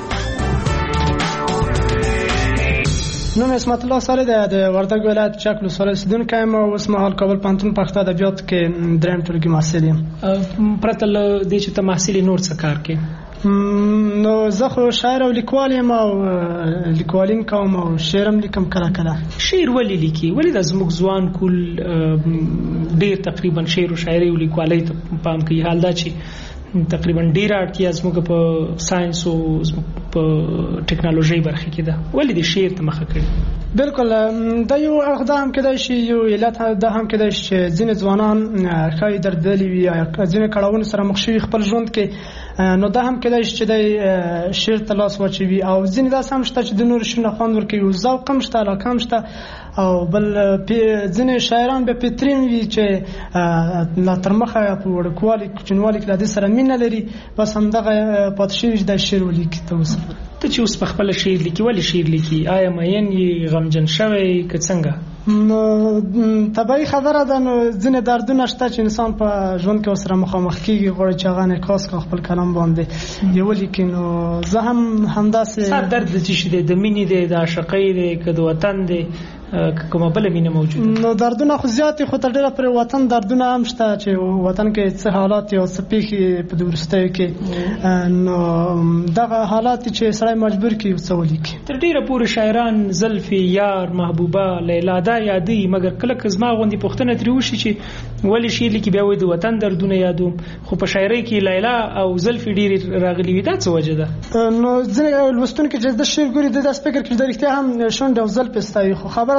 نوم اسمت الله صالح د وردګ ولایت چکلو سره سیدونکو یم او اوس مهال کابل پوهنتون پښتو ادبیات کې دریم ټولګي محصل یم. پرته له دې چې ته محصل نور څه کار کوې؟ نو زه خو شاعر او لیکوال یم او لیکوالین کوم او شعرم لیکم کله کله. شعر ولې لیکي؟ ولې د زموږ ځوان کول ډیر تقریبا شعر او شاعري او لیکوالۍ ته پام کوي، حال دا چې تقریبا ډیره اړتیا زموږ په ساينس او په ټیکنالوژي برخه کې ده، ولې د شعر ته مخه کړي؟ بالکل دا یو اقدام کېدای شي، یو علت دا هم کېدای شي چې ځینې ځوانان ښایي دردلي وي یا ځینې کړاوونو سره مخ شوي خپل ژوند کې، نو دا هم کېدای شي چې د شعر ته لاس واچوي او ځینې داسې هم شته چې د نورو شعرونو خوند ورکوي، ذوق هم شته، علاقه هم شته او بل ځینې شاعران بیا فطرین وي چې لا تر مخه په وړوکوالي کوچنیوالي کې له دې سره مینه لري، بس همدغه پاتې شوي چې دا شعر ولیکي. ته چې اوس په خپله شعر لیکي ولې شعر لیکي؟ آیا مین یې غمجن شوی که څنګه؟ نو طبیعي خبره ده، نو ځینې دردونه شته چې انسان په ژوند کې ورسره مخامخ کېږي، غواړي چې هغه انعکاس کړي خپل کلام باندې یې ولیکي. نو زه هم همداسې ستا درد د څه شي دی؟ د مینې دی، د عاشقۍ دی، که د وطن دی، کومه بله مینه موجوده؟ نو دردونه خو زیات دي، خو تر ډېره پورې وطن دردونه هم شته چې وطن کې څه حالات یا څه پیښې په وروستیو کې، نو دغه حالات چې سړی مجبور کړي څه ولیکي. تر ډېره پورې شاعران زلفې، یار، محبوبه، لیلا دا یادوي، مګر کله که زما غوندې پوښتنه ترې وشي چې ولې شعر لیکي، بیا وایي د وطن دردونه یادوم، خو په شاعرۍ کې لیلا او زلفې ډېرې راغلي وي، دا څه وجه ده؟ نو ځینې لوستونکي چې د شعر ګوري د داسې فکر کوي د رښتیا هم شونډې او زلفې ستایي، خو خبره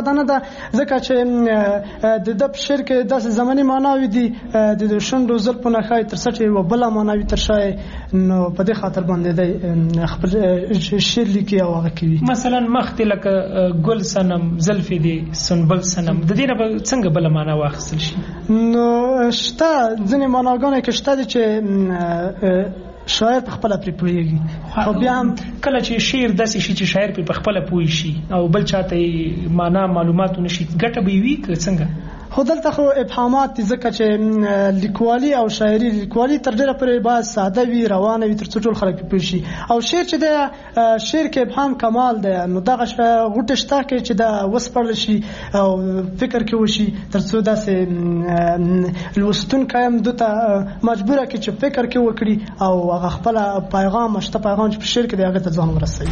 ساده نه ده ځکه چې د شعر کې داسې زماني معناوي دي د شونډو زلفو نه ښایي تر څټ یوه بله معناوي تر شایي نو په دې خاطر باندې دی خپل شعر لیکي او هغه کوي. مثلا مخ ته لکه ګل صنم زلفې دي سنبل صنم د دې نه به څنګه بله معنا واخیستل شي؟ نو شته ځینې معناګانې کې شته دي چې شاعر په خپل پرې پوهیږي خو بیا هم کله چې شعر داسې شي چې شاعر په خپل پوهی شي او بل چاته معنا معلومات نشي ګټه به وي که څنګه؟ خو دلته خو ابهامات دي ځکه چې لیکوالي او شاعري لیکوالي تر ډیره پورې باید ساده وي روانه وي تر څو ټول خلک پوه شي او شعر چې دی شعر کې ابهام کمال دی نو دغه غوټه شته کې چې دا وسپړل شي او فکر کې وشي تر څو داسې لوستونکی هم دوته مجبوره کې چې فکر کې وکړي او هغه خپل پیغام شته پیغام چې په شعر کې دی هغه ته ځان ورسوي.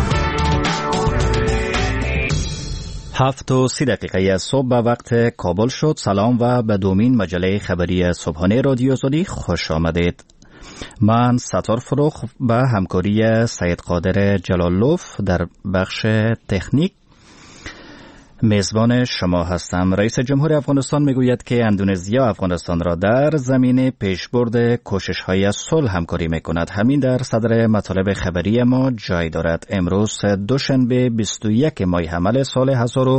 7:30 صبح به وقت کابل شد. سلام و به دومین مجله خبری صبحانه رادیو آزادی خوش آمدید. من ستار فروخ به همکاری سید قادر جلالوف در بخش تکنیک میزبان شما هستم. رئیس جمهور افغانستان میگوید که اندونزیا افغانستان را در زمینه پیشبرد کوشش‌های صلح همکاری میکند. همین در صدر مطالب خبری ما جای دارد. امروز دوشنبه 21 ماه حمل سال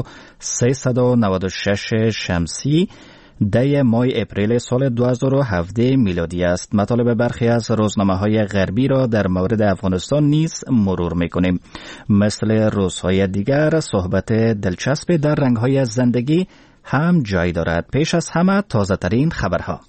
1396 شمسی 10 ماه اپریل سال 2017 میلادی است. مطالب برخی از روزنامه‌های غربی را در مورد افغانستان نیز مرور می‌کنیم. مثل روزهای دیگر صحبت دلچسب در رنگ‌های زندگی هم جای دارد. پیش از همه تازه‌ترین خبرها.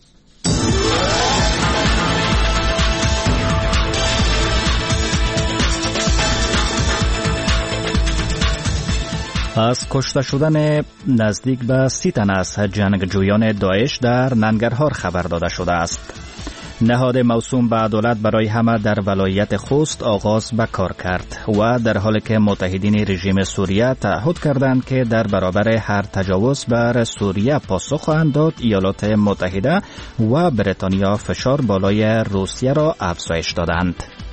از کشته شدن نزدیک به 30 تن از جنگجویان داعش در ننگرهار خبر داده شده است. نهاد موسوم به عدالت برای همه در ولایت خوست آغاز به کار کرد و در حالی که متحدین رژیم سوریه تعهد کردند که در برابر هر تجاوز بر سوریه پاسخ خواهند داد، ایالات متحده و بریتانیا فشار بالای روسیه را افزایش دادند.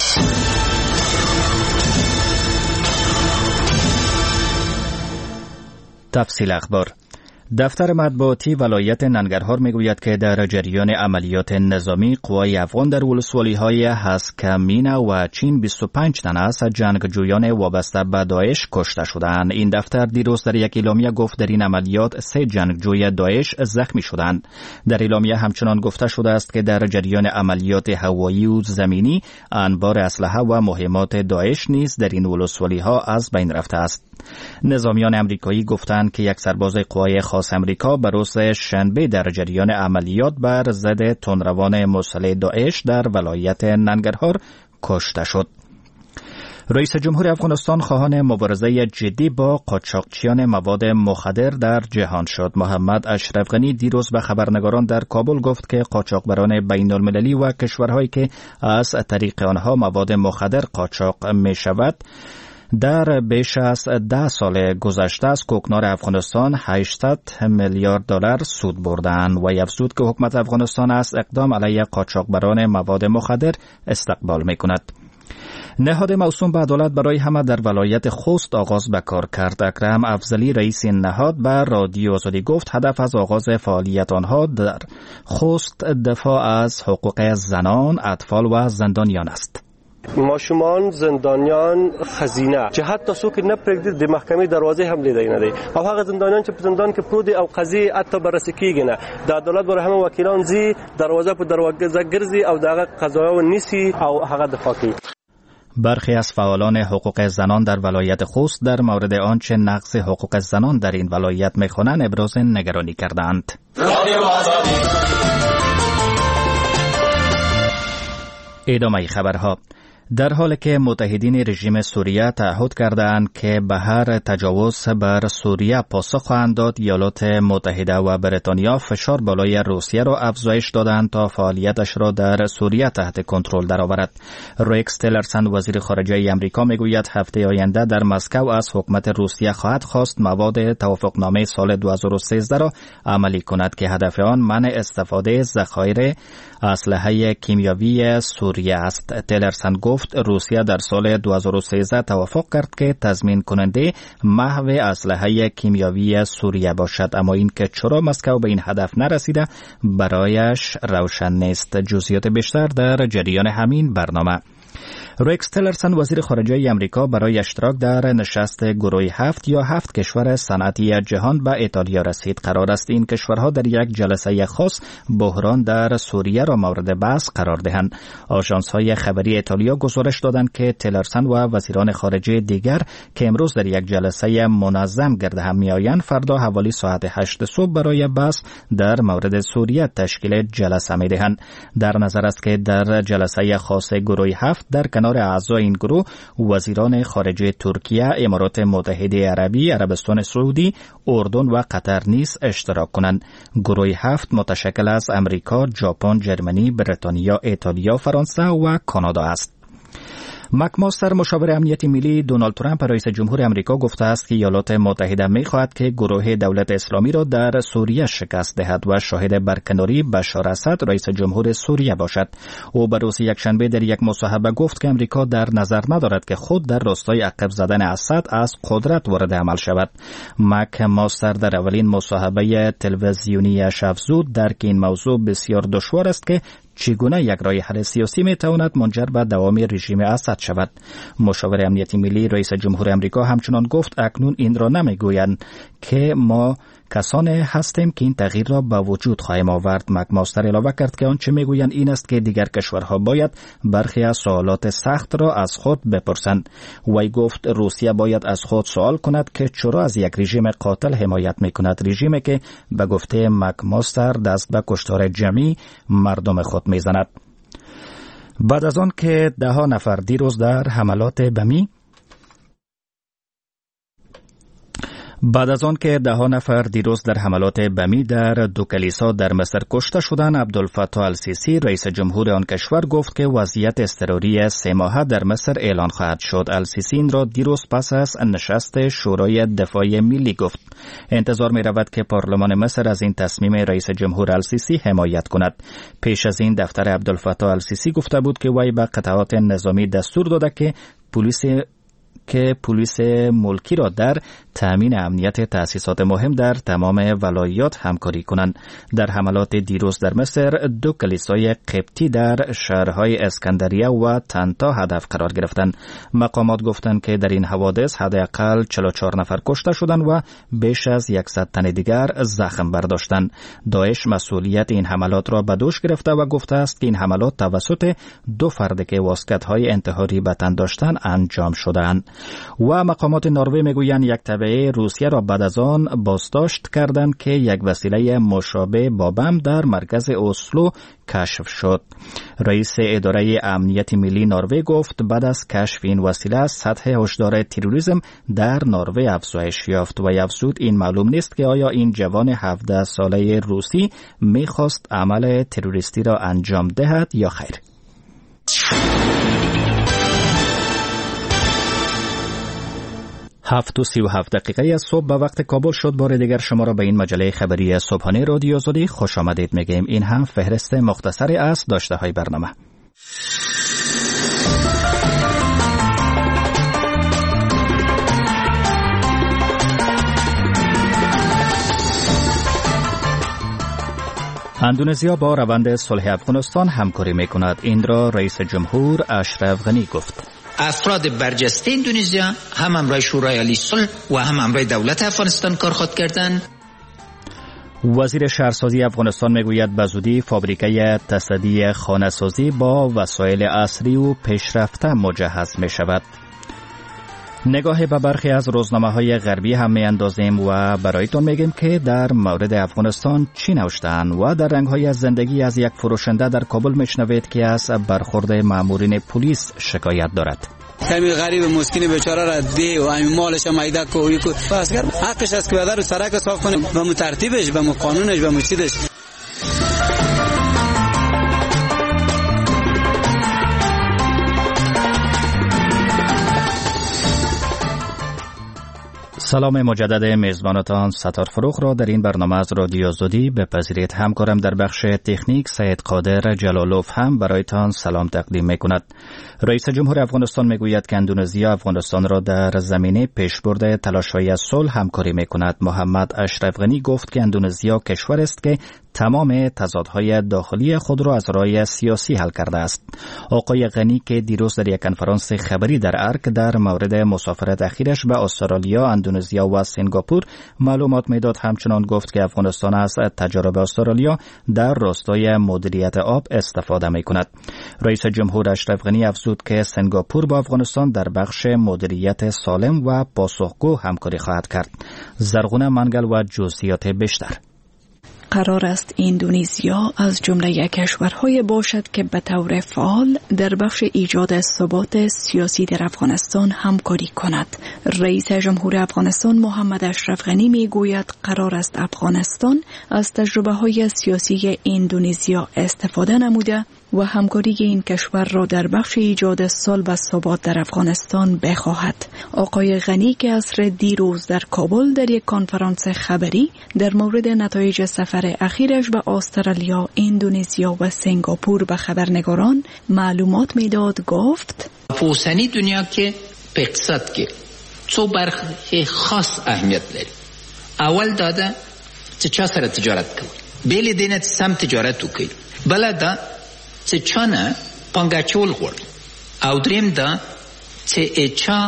تفصیل اخبار. دفتر مطبوعاتی ولایت ننگرهار میگوید که در جریان عملیات نظامی قوای افغان در ولسوالی‌های هسکمینا و چین 25 تن از جنگجویان وابسته به داعش کشته شدند. این دفتر دیروز در یک اعلامیه گفت در این عملیات 3 جنگجوی داعش زخمی شدند. در اعلامیه همچنان گفته شده است که در جریان عملیات هوایی و زمینی انبار اسلحه و مهمات داعش نیز در این ولسوالی‌ها از بین رفته است. نظامیان امریکایی گفتند که یک سرباز قوای خاص امریکا به روز شنبه در جریان عملیات بر ضد تندروان مسلح داعش در ولایت ننگرهار کشته شد. رئیس جمهور افغانستان خواهان مبارزه جدی با قاچاقچیان مواد مخدر در جهان شد. محمد اشرف غنی دیروز به خبرنگاران در کابل گفت که قاچاقبران بین المللی و کشورهایی که از طریق آنها مواد مخدر قاچاق می شود در بیش از 10 سال گذشته از کوکنار افغانستان 800 میلیارد دلار سود بردند و افزود که حکومت افغانستان از اقدام علیه قاچاقبران مواد مخدر استقبال می‌کند. نهاد موسوم به عدالت برای همه در ولایت خوست آغاز به کار کرد. اکرم افضلی رئیس این نهاد به رادیو آزادی گفت هدف از آغاز فعالیت آنها در خوست دفاع از حقوق زنان، اطفال و زندانیان است. ماشومان زندانیان خزینه چې حتی څوک نه پرېږدي د محکمې دروازې هم لیدای نه دی او هغه زندانیان چې په زندان کې پروت دي او قضیې حتی بررسي کیږي نه د عدالت برای همه وکیلان زی دروازه په دروازه ګرځي او دغه قضایا نیسی او هغه دفاع کوي. برخی از فعالان حقوق زنان در ولایت خوست در مورد آنچه نقض حقوق زنان در این ولایت می‌خوانند ابراز نگرانی کردند. ادامه خبرها. در حالی که متحدین رژیم سوریه تعهد کردند که به هر تجاوز بر سوریه پاسخ خواهند داد، ایالات متحده و بریتانیا فشار بالای روسیه را افزایش دادند تا فعالیتش را در سوریه تحت کنترل درآورد. ریکس تیلرسن وزیر خارجه آمریکا میگوید هفته آینده در مسکو از حکومت روسیه خواهد خواست مواد توافقنامه سال 2013 را عملی کند که هدف آن منع استفاده ذخایر اسلحه کیمیاوی سوریه است. تیلرسن گفت گفت روسیه در سال 2013 توافق کرد که تضمین کننده محو اسلحه کیمیاوی سوریه باشد، اما این که چرا مسکو به این هدف نرسیده برایش روشن نیست. جزئیات بیشتر در جریان همین برنامه. ریکس تیلرسن وزیر خارجه امریکا برای اشتراک در نشست گروه 7 یا 7 کشور صنعتی جهان به ایتالیا رسید. قرار است این کشورها در یک جلسه خاص بحران در سوریه را مورد بحث قرار دهند. آژانس‌های خبری ایتالیا گزارش دادند که تیلرسن و وزیران خارجه دیگر که امروز در یک جلسه منظم گرد هم میآیند فردا حوالی ساعت 8 صبح برای بحث در مورد سوریه تشکیل جلسه می‌دهند. در نظر است که در جلسه خاص گروه 7 در کنار اعضای این گروه وزیران خارجه ترکیه، امارات متحده عربی، عربستان سعودی، اردن و قطر نیز اشتراک کنند. گروه 7 متشکل از امریکا، ژاپن، جرمنی، بریتانیا، ایتالیا، فرانسه و کانادا است. مکماستر مشاور امنیت ملی دونالد ترامپ رئیس جمهور امریکا گفته است که ایالات متحده می‌خواهد که گروه دولت اسلامی را در سوریه شکست دهد و شاهد برکناری بشار اسد رئیس جمهور سوریه باشد. او به روز یکشنبه در یک مصاحبه گفت که امریکا در نظر ندارد که خود در راستای عقب زدن اسد از قدرت وارد عمل شود. مکماستر در اولین مصاحبه تلویزیونی افزود درک این موضوع بسیار دشوار است که چگونه یک راه حل سیاسی میتواند منجر به دوام رژیم اسد شود. مشاور امنیت ملی رئیس جمهور امریکا همچنان گفت اکنون این را نمیگویند که ما کسانی هستیم که این تغییر را به وجود خواهیم آورد. مکماستر علاوه کرد که آنچه میگویند این است که دیگر کشورها باید برخی از سوالات سخت را از خود بپرسند. وی گفت روسیه باید از خود سوال کند که چرا از یک رژیم قاتل حمایت میکند، رژیمی که به گفته مکماستر دست به کشتار جمعی مردم خود میزند. بعد از آن که ده نفر دیروز در حملات بمی در دو کلیسا در مصر کشته شدند، عبدالفتاح السیسی رئیس جمهور آن کشور گفت که وضعیت اضطراری 3 ماهه در مصر اعلان خواهد شد. السیسی این را دیروز پس از نشست شورای دفاع ملی گفت. انتظار می رود که پارلمان مصر از این تصمیم رئیس جمهور السیسی حمایت کند. پیش از این دفتر عبدالفتاح السیسی گفته بود که وی به قطعات نظامی دستور داده که پلیس ملکی را در تامین امنیت تأسیسات مهم در تمام ولایات همکاری کنند. در حملات دیروز در مصر 2 کلیسای قبطی در شهرهای اسکندریه و طنطا هدف قرار گرفتند. مقامات گفتند که در این حوادث حداقل 44 نفر کشته شدند و بیش از 100 تن دیگر زخم برداشتند. داعش مسئولیت این حملات را به دوش گرفته و گفته است که این حملات توسط 2 فرد که واسکت‌های انتحاری به تن داشتند انجام شدند. و مقامات نروژ میگویند یک تبعه روسیه را بعد از آن بازداشت کردند که یک وسیله مشابه با بم در مرکز اسلو کشف شد. رئیس اداره امنیت ملی نروژ گفت بعد از کشف این وسیله سطح هشدار تروریسم در نروژ افزایش یافت و افزود این معلوم نیست که آیا این جوان 17 ساله روسی میخواست عمل تروریستی را انجام دهد یا خیر. 7:37 از صبح به وقت کابل شد. بار دیگر شما را به این مجله خبری صبحانه رادیو آزادی خوش آمدید میگیم. این هم فهرست مختصری از داشته های برنامه. اندونزیا با روند صلح افغانستان همکاری میکند. این را رئیس جمهور اشرف غنی گفت. افراد برجسته اندونزیا هم امرای شورای عالی صلح و هم امرای دولت افغانستان کار خود کردند. وزیر شهرسازی افغانستان میگوید به زودی فابریکه تصدی خانه‌سازی با وسایل عصری و پیشرفته مجهز می شود. نگاه به برخی از روزنامه‌های غربی هم می‌اندازیم و برایتون میگیم که در مورد افغانستان چی نوشتند و در رنگ‌های از زندگی از یک فروشنده در کابل میشنوید که از برخورد مامورین پلیس شکایت دارد. همین غریب مسکین بیچاره را دی و همین مالش هم ایده کوی کو پاسگر حقش است که بدر سرک صاف کنه به ترتیبش به قانونش به مسجدش. سلام مجدد میزبانتان ستار فروخ را در این برنامه از رادیو زودی بپذیرید. همکارم در بخش تکنیک سید قادر جلالوف هم برایتان سلام تقدیم میکند. رئیس جمهور افغانستان میگوید که اندونزیا افغانستان را در زمینه پیشبرد تلاش‌های صلح همکاری میکند. محمد اشرف غنی گفت که اندونزیا کشور است که تمام تضادهای داخلی خود را از راه سیاسی حل کرده است. آقای غنی که دیروز در یک کنفرانس خبری در ارک در مورد مسافرت اخیرش به استرالیا، اندونزیا و سنگاپور معلومات میداد، همچنان گفت که افغانستان از تجارب استرالیا در راستای مدیریت آب استفاده میکند. رئیس جمهور اشرف غنی افزود که سنگاپور با افغانستان در بخش مدیریت سالم و پاسخگو همکاری خواهد کرد. زرغونه منگل و جزئیات بیشتر. قرار است اندونزیا از جمله کشورهای باشد که به طور فعال در بخش ایجاد ثبات سیاسی در افغانستان همکاری کند. رئیس جمهور افغانستان محمد اشرف غنی میگوید قرار است افغانستان از تجربه‌های سیاسی اندونزیا استفاده نموده و همکاری این کشور را در بخش ایجاد صلح و ثبات در افغانستان بخواهد. آقای غنی که عصر دیروز در کابل در یک کنفرانس خبری در مورد نتایج سفر اخیرش به استرالیا، اندونزیا و سنگاپور به خبرنگاران معلومات میداد، گفت اوسنی دنیا که په اقتصاد کې څو برخې خاص اهمیت لري. اول داده چې چا سره تجارت کوي، بیل دینه سم تجارت وکړي، بل دا چې چانه پنګاچول غواړي، او دریم دا چې اچا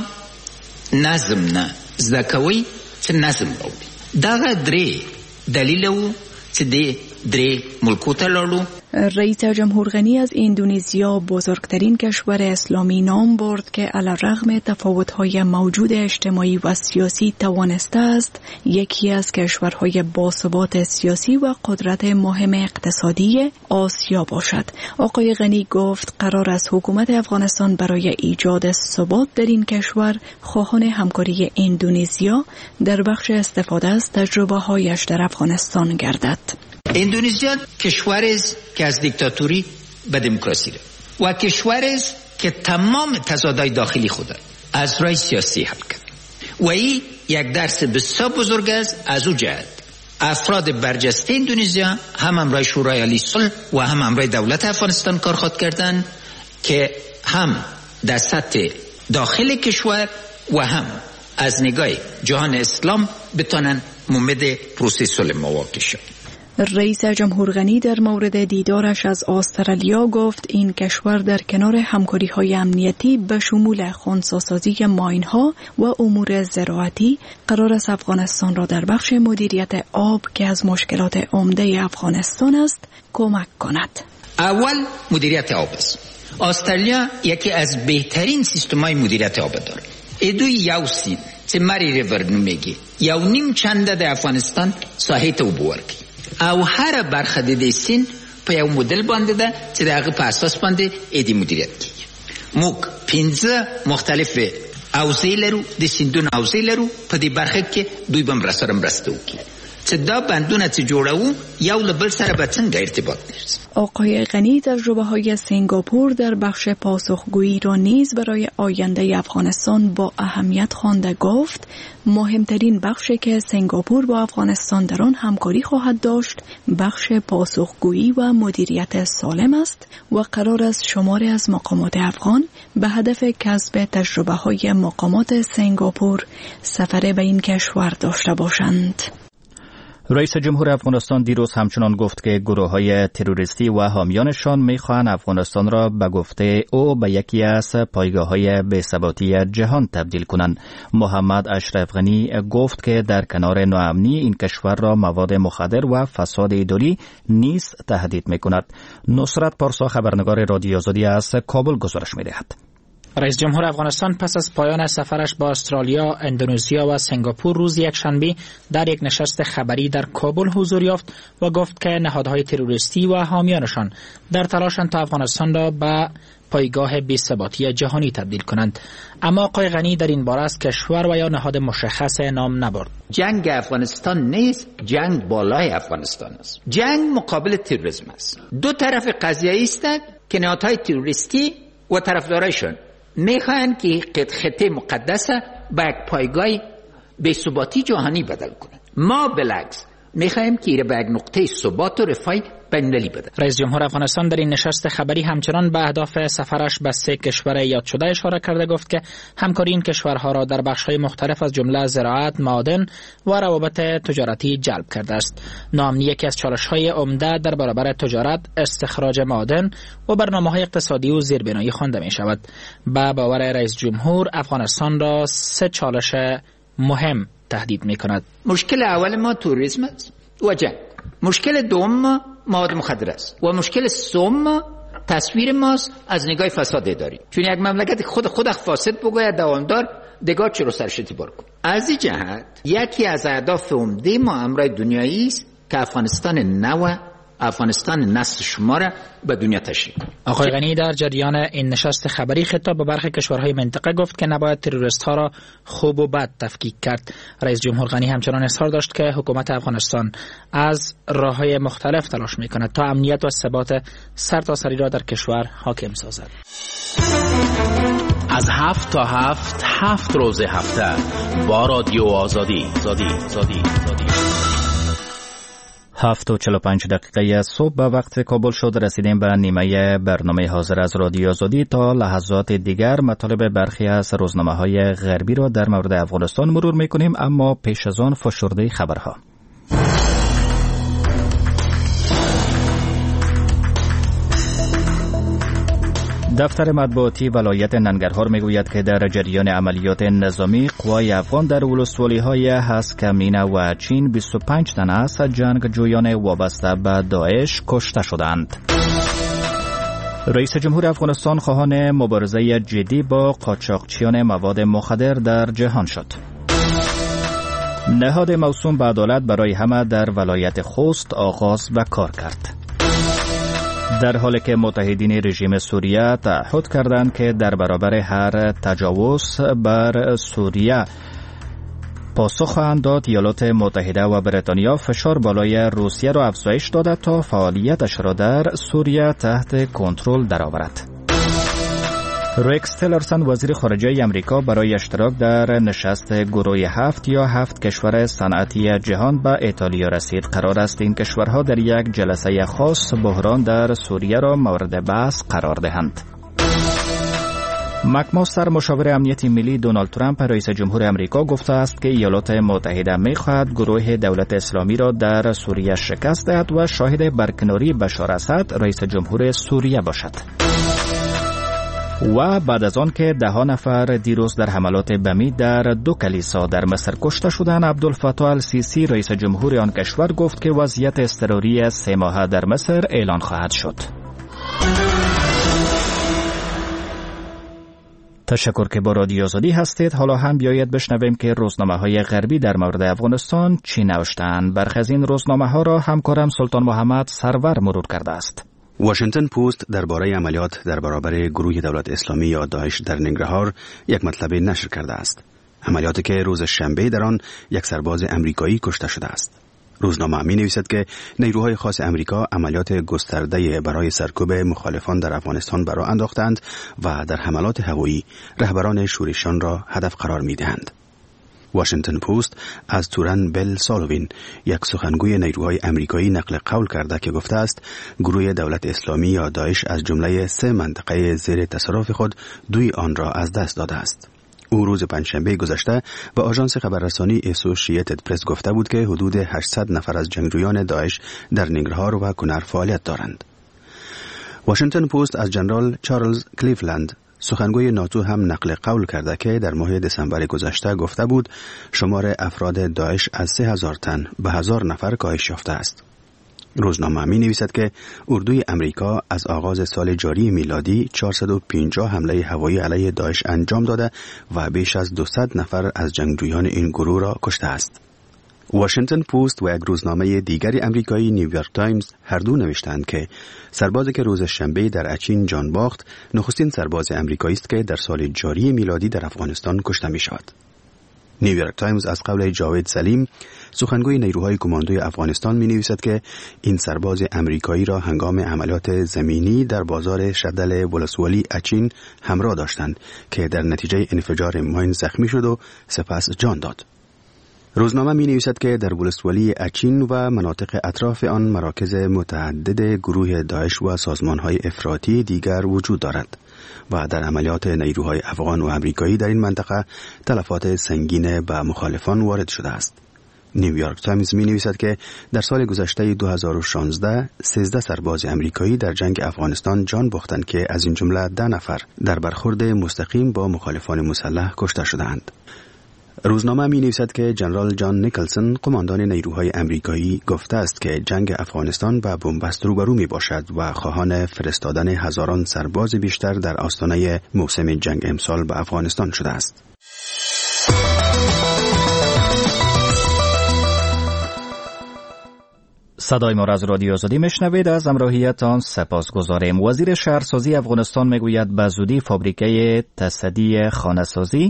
نظم نه زده کوي چې نظم راوړي. دا درې دلیل وو چې دې درې ملکو ته لاړو. رئیس جمهور غنی از اندونزیا، بزرگترین کشور اسلامی، نام برد که علیرغم تفاوت‌های موجود اجتماعی و سیاسی توانسته است یکی از کشورهای باثبات سیاسی و قدرت مهم اقتصادی آسیا باشد. آقای غنی گفت قرار است حکومت افغانستان برای ایجاد ثبات در این کشور خواهان همکاری اندونزیا در بخش استفاده از تجربه‌هایش در افغانستان گردد. اندونزیا کشوری است که از دیکتاتوری به دموکراسی رفت و کشوری است که تمام تضادهای داخلی خود از راه سیاسی حل کرد و این یک درس بسیار بزرگ است. از او جهت افراد برجسته اندونزیا هم امرای شورای عالی صلح و هم امرای دولت افغانستان کار خواهد کردند که هم در سطح داخل کشور و هم از نگاه جهان اسلام بتانند ممد پروسه صلح مواقع شد. رئیس جمهور غنی در مورد دیدارش از استرالیا گفت این کشور در کنار همکاری‌های امنیتی به شمول خنثی‌سازی ماین‌ها و امور زراعتی قرار است افغانستان را در بخش مدیریت آب که از مشکلات عمده افغانستان است کمک کند. اول مدیریت آب است. استرالیا یکی از بهترین سیستم‌های مدیریت آب دارد. ادوی یوسی چې مری ریور نومیږي یو نیم چنده د افغانستان ساحې ته اوبه ورکوي او هر برخه د دې سیند په یو مدل باندې ده چې د هغه په اساس باندې ادي مدیریت کیږي. موږ 15 مختلف اوزې لرو، د سیندونو اوزې لرو، په دې برخه کې دوی به مرسته وکړي چې دا بندونه چې جوړوو یو له بل سره به څنګه ارتباط نیست. آقای غنی تجربه‌های سنگاپور در بخش پاسخگویی را نیز برای آینده افغانستان با اهمیت خوانده. گفت مهمترین بخشی که سنگاپور با افغانستان در آن همکاری خواهد داشت بخش پاسخگویی و مدیریت سالم است و قرار است شماری از مقامات افغان به هدف کسب تجربه‌های مقامات سنگاپور سفر به این کشور داشته باشند. رئیس جمهور افغانستان دیروز همچنان گفت که گروه‌های تروریستی و حامیانشان می‌خواهند افغانستان را به گفته او به یکی از پایگاه‌های بی‌ثباتی جهان تبدیل کنند. محمد اشرف غنی گفت که در کنار ناامنی این کشور را مواد مخدر و فساد اداری نیز تهدید می‌کند. نصرت پارسا خبرنگار رادیو آزادی از کابل گزارش می‌دهد. رئیس جمهور افغانستان پس از پایان سفرش با استرالیا، اندونزیا و سنگاپور روز یکشنبه در یک نشست خبری در کابل حضور یافت و گفت که نهادهای تروریستی و حامیانشان در تلاشند تا افغانستان را به پایگاه بی‌ثباتی جهانی تبدیل کنند. اما آقای غنی در این باره از کشور و یا نهاد مشخص نام نبرد. جنگ افغانستان نیست، جنگ بالای افغانستان است. جنگ مقابل تروریسم است. دو طرف قضیه است که نهادهای تروریستی و طرفدارایشان میخواهند که خطه مقدس به یک پایگاه بی‌ثباتی جهانی بدل کنه. ما بالعکس میخوایم که به یک نقطه ثبات و رفاه بین‌المللی بده. رئیس جمهور افغانستان در این نشست خبری همچنان به اهداف سفرش به 3 کشور یاد شده اشاره کرده. گفت که همکاری این کشورها را در بخش‌های مختلف از جمله زراعت، معادن و روابط تجارتی جلب کرده است. نام یکی از چالش‌های عمده در برابر تجارت، استخراج معادن و برنامه‌های اقتصادی و زیربنایی خوانده می‌شود. به باور رئیس جمهور افغانستان را 3 چالش مهم تهدید می‌کند. مشکل اول ما توریسم است و جنگ. مشکل دوم مواد مخدر است و مشکل سوم تصویر ماست از نگاه فساد اداری. چون یک مملکت خود فاسد بگوید دوامدار دگاه چرا سرش اعتبار کن. از این جهت یکی از اهداف عمده ما امروز دنیایی است که افغانستان نو، افغانستان نسل شما را به دنیا تشریح کنه. آقای غنی در جریان این نشست خبری خطاب به برخی کشورهای منطقه گفت که نباید تروریست ها را خوب و بد تفکیک کرد. رئیس جمهور غنی همچنان اصرار داشت که حکومت افغانستان از راه‌های مختلف تلاش می‌کند تا امنیت و ثبات سرتاسری را در کشور حاکم سازد. از 7 تا 7 روز هفته با رادیو آزادی. 7:45 صبح به وقت کابل شد. رسیدیم به نیمه برنامه حاضر از رادیو آزادی. تا لحظات دیگر مطالب برخی از روزنامه‌های غربی را در مورد افغانستان مرور می‌کنیم، اما پیش از آن فشرده خبرها. دفتر مطبوعاتی ولایت ننگرهار میگوید که در جریان عملیات نظامی قوای افغان در ولسوالی‌های هسکمینه و چین 25 تن از جنگجویان وابسته به داعش کشته شدند. رئیس جمهور افغانستان خواهان مبارزه جدی با قاچاقچیان مواد مخدر در جهان شد. نهاد موسوم به عدالت برای همه در ولایت خوست آغاز به کار کرد. در حالی که متحدین رژیم سوریه تعهد کردند که در برابر هر تجاوز بر سوریه پاسخ خواهند داد، ایالات متحده و بریتانیا فشار بالای روسیه را افزایش داده تا فعالیتش را در سوریه تحت کنترل درآورد. ریکس تیلرسون وزیر خارجه امریکا برای اشتراک در نشست گروه 7 یا 7 کشور صنعتی جهان به ایتالیا رسید. قرار است این کشورها در یک جلسه خاص بحران در سوریه را مورد بحث قرار دهند. مک‌ماستر مشاور امنیت ملی دونالد ترامپ رئیس جمهور امریکا گفته است که ایالات متحده می‌خواهد گروه دولت اسلامی را در سوریه شکست دهد و شاهد برکناری بشار اسد رئیس جمهور سوریه باشد. و بعد از آن که 10 نفر دیروز در حملات بمی در 2 کلیسا در مصر کشته شدند، عبدالفتاح السیسی رئیس جمهور آن کشور گفت که وضعیت اضطراری 3 ماهه در مصر اعلان خواهد شد. تشکر که با رادیو آزادی هستید. حالا هم بیایید بشنویم که روزنامه‌های غربی در مورد افغانستان چی نوشتند. برخی از این روزنامه‌ها را همکارم سلطان محمد سرور مرور کرده است. واشنگتن پست درباره عملیات در برابر گروه دولت اسلامی یا داعش در ننگرهار یک مطلب نشر کرده است. عملیاتی که روز شنبه در آن یک سرباز امریکایی کشته شده است. روزنامه می نویسد که نیروهای خاص امریکا عملیات گسترده برای سرکوب مخالفان در افغانستان برا انداختند و در حملات هوایی رهبران شورشیان را هدف قرار می دهند. واشنگتن پست از تورن بل سالوین، یک سخنگوی نیروهای امریکایی، نقل قول کرده که گفته است گروه دولت اسلامی یا داعش از جمله 3 منطقه زیر تصرف خود 2 آن را از دست داده است. او روز پنجشنبه گذشته به آژانس خبررسانی اسوسییتد پرس گفته بود که حدود 800 نفر از جنگجویان داعش در ننگرهار و کنر فعالیت دارند. واشنگتن پست از جنرال چارلز کلیفلند، سخنگوی ناتو، هم نقل قول کرده که در ماه دسامبر گذشته گفته بود شمار افراد داعش از 3000 تن به 1000 نفر کاهش یافته است. روزنامه می نویسد که اردوی امریکا از آغاز سال جاری میلادی 450 حمله هوایی علیه داعش انجام داده و بیش از 200 نفر از جنگجویان این گروه را کشته است. واشنگتن پست و یک روزنامه دیگری امریکایی، نیویورک تایمز، هر دو نوشتند که سربازی که روز شنبه در اچین جان باخت نخستین سرباز امریکایی است که در سال جاری میلادی در افغانستان کشته می شود. نیویورک تایمز از قول جاوید سلیم، سخنگوی نیروهای کماندوی افغانستان، می نویسد که این سرباز امریکایی را هنگام عملیات زمینی در بازار شدل ولسوالی اچین همراه داشتند که در نتیجه انفجار ماین زخمی شد و سپس جان داد. روزنامه می نویسد که در ولسوالی اچین و مناطق اطراف آن مراکز متعدد گروه داعش و سازمان‌های افراطی دیگر وجود دارد و در عملیات نیروهای افغان و امریکایی در این منطقه تلفات سنگین به مخالفان وارد شده است. نیویورک تایمز می نویسد که در سال گذشته 2016 13 سرباز امریکایی در جنگ افغانستان جان باختند که از این جمله 10 نفر در برخورد مستقیم با مخالفان مسلح کشته شدند. روزنامه می نویسد که جنرال جان نیکلسون قماندان نیروهای امریکایی گفته است که جنگ افغانستان با بنبست روبرو می باشد و خواهان فرستادن هزاران سرباز بیشتر در آستانه موسم جنگ امسال به افغانستان شده است. صدای ما را از رادیو آزادی میشنوید. از همراهیتان سپاسگزاریم. وزیر شهرسازی افغانستان میگوید به زودی فابریکه تصدی خانه‌سازی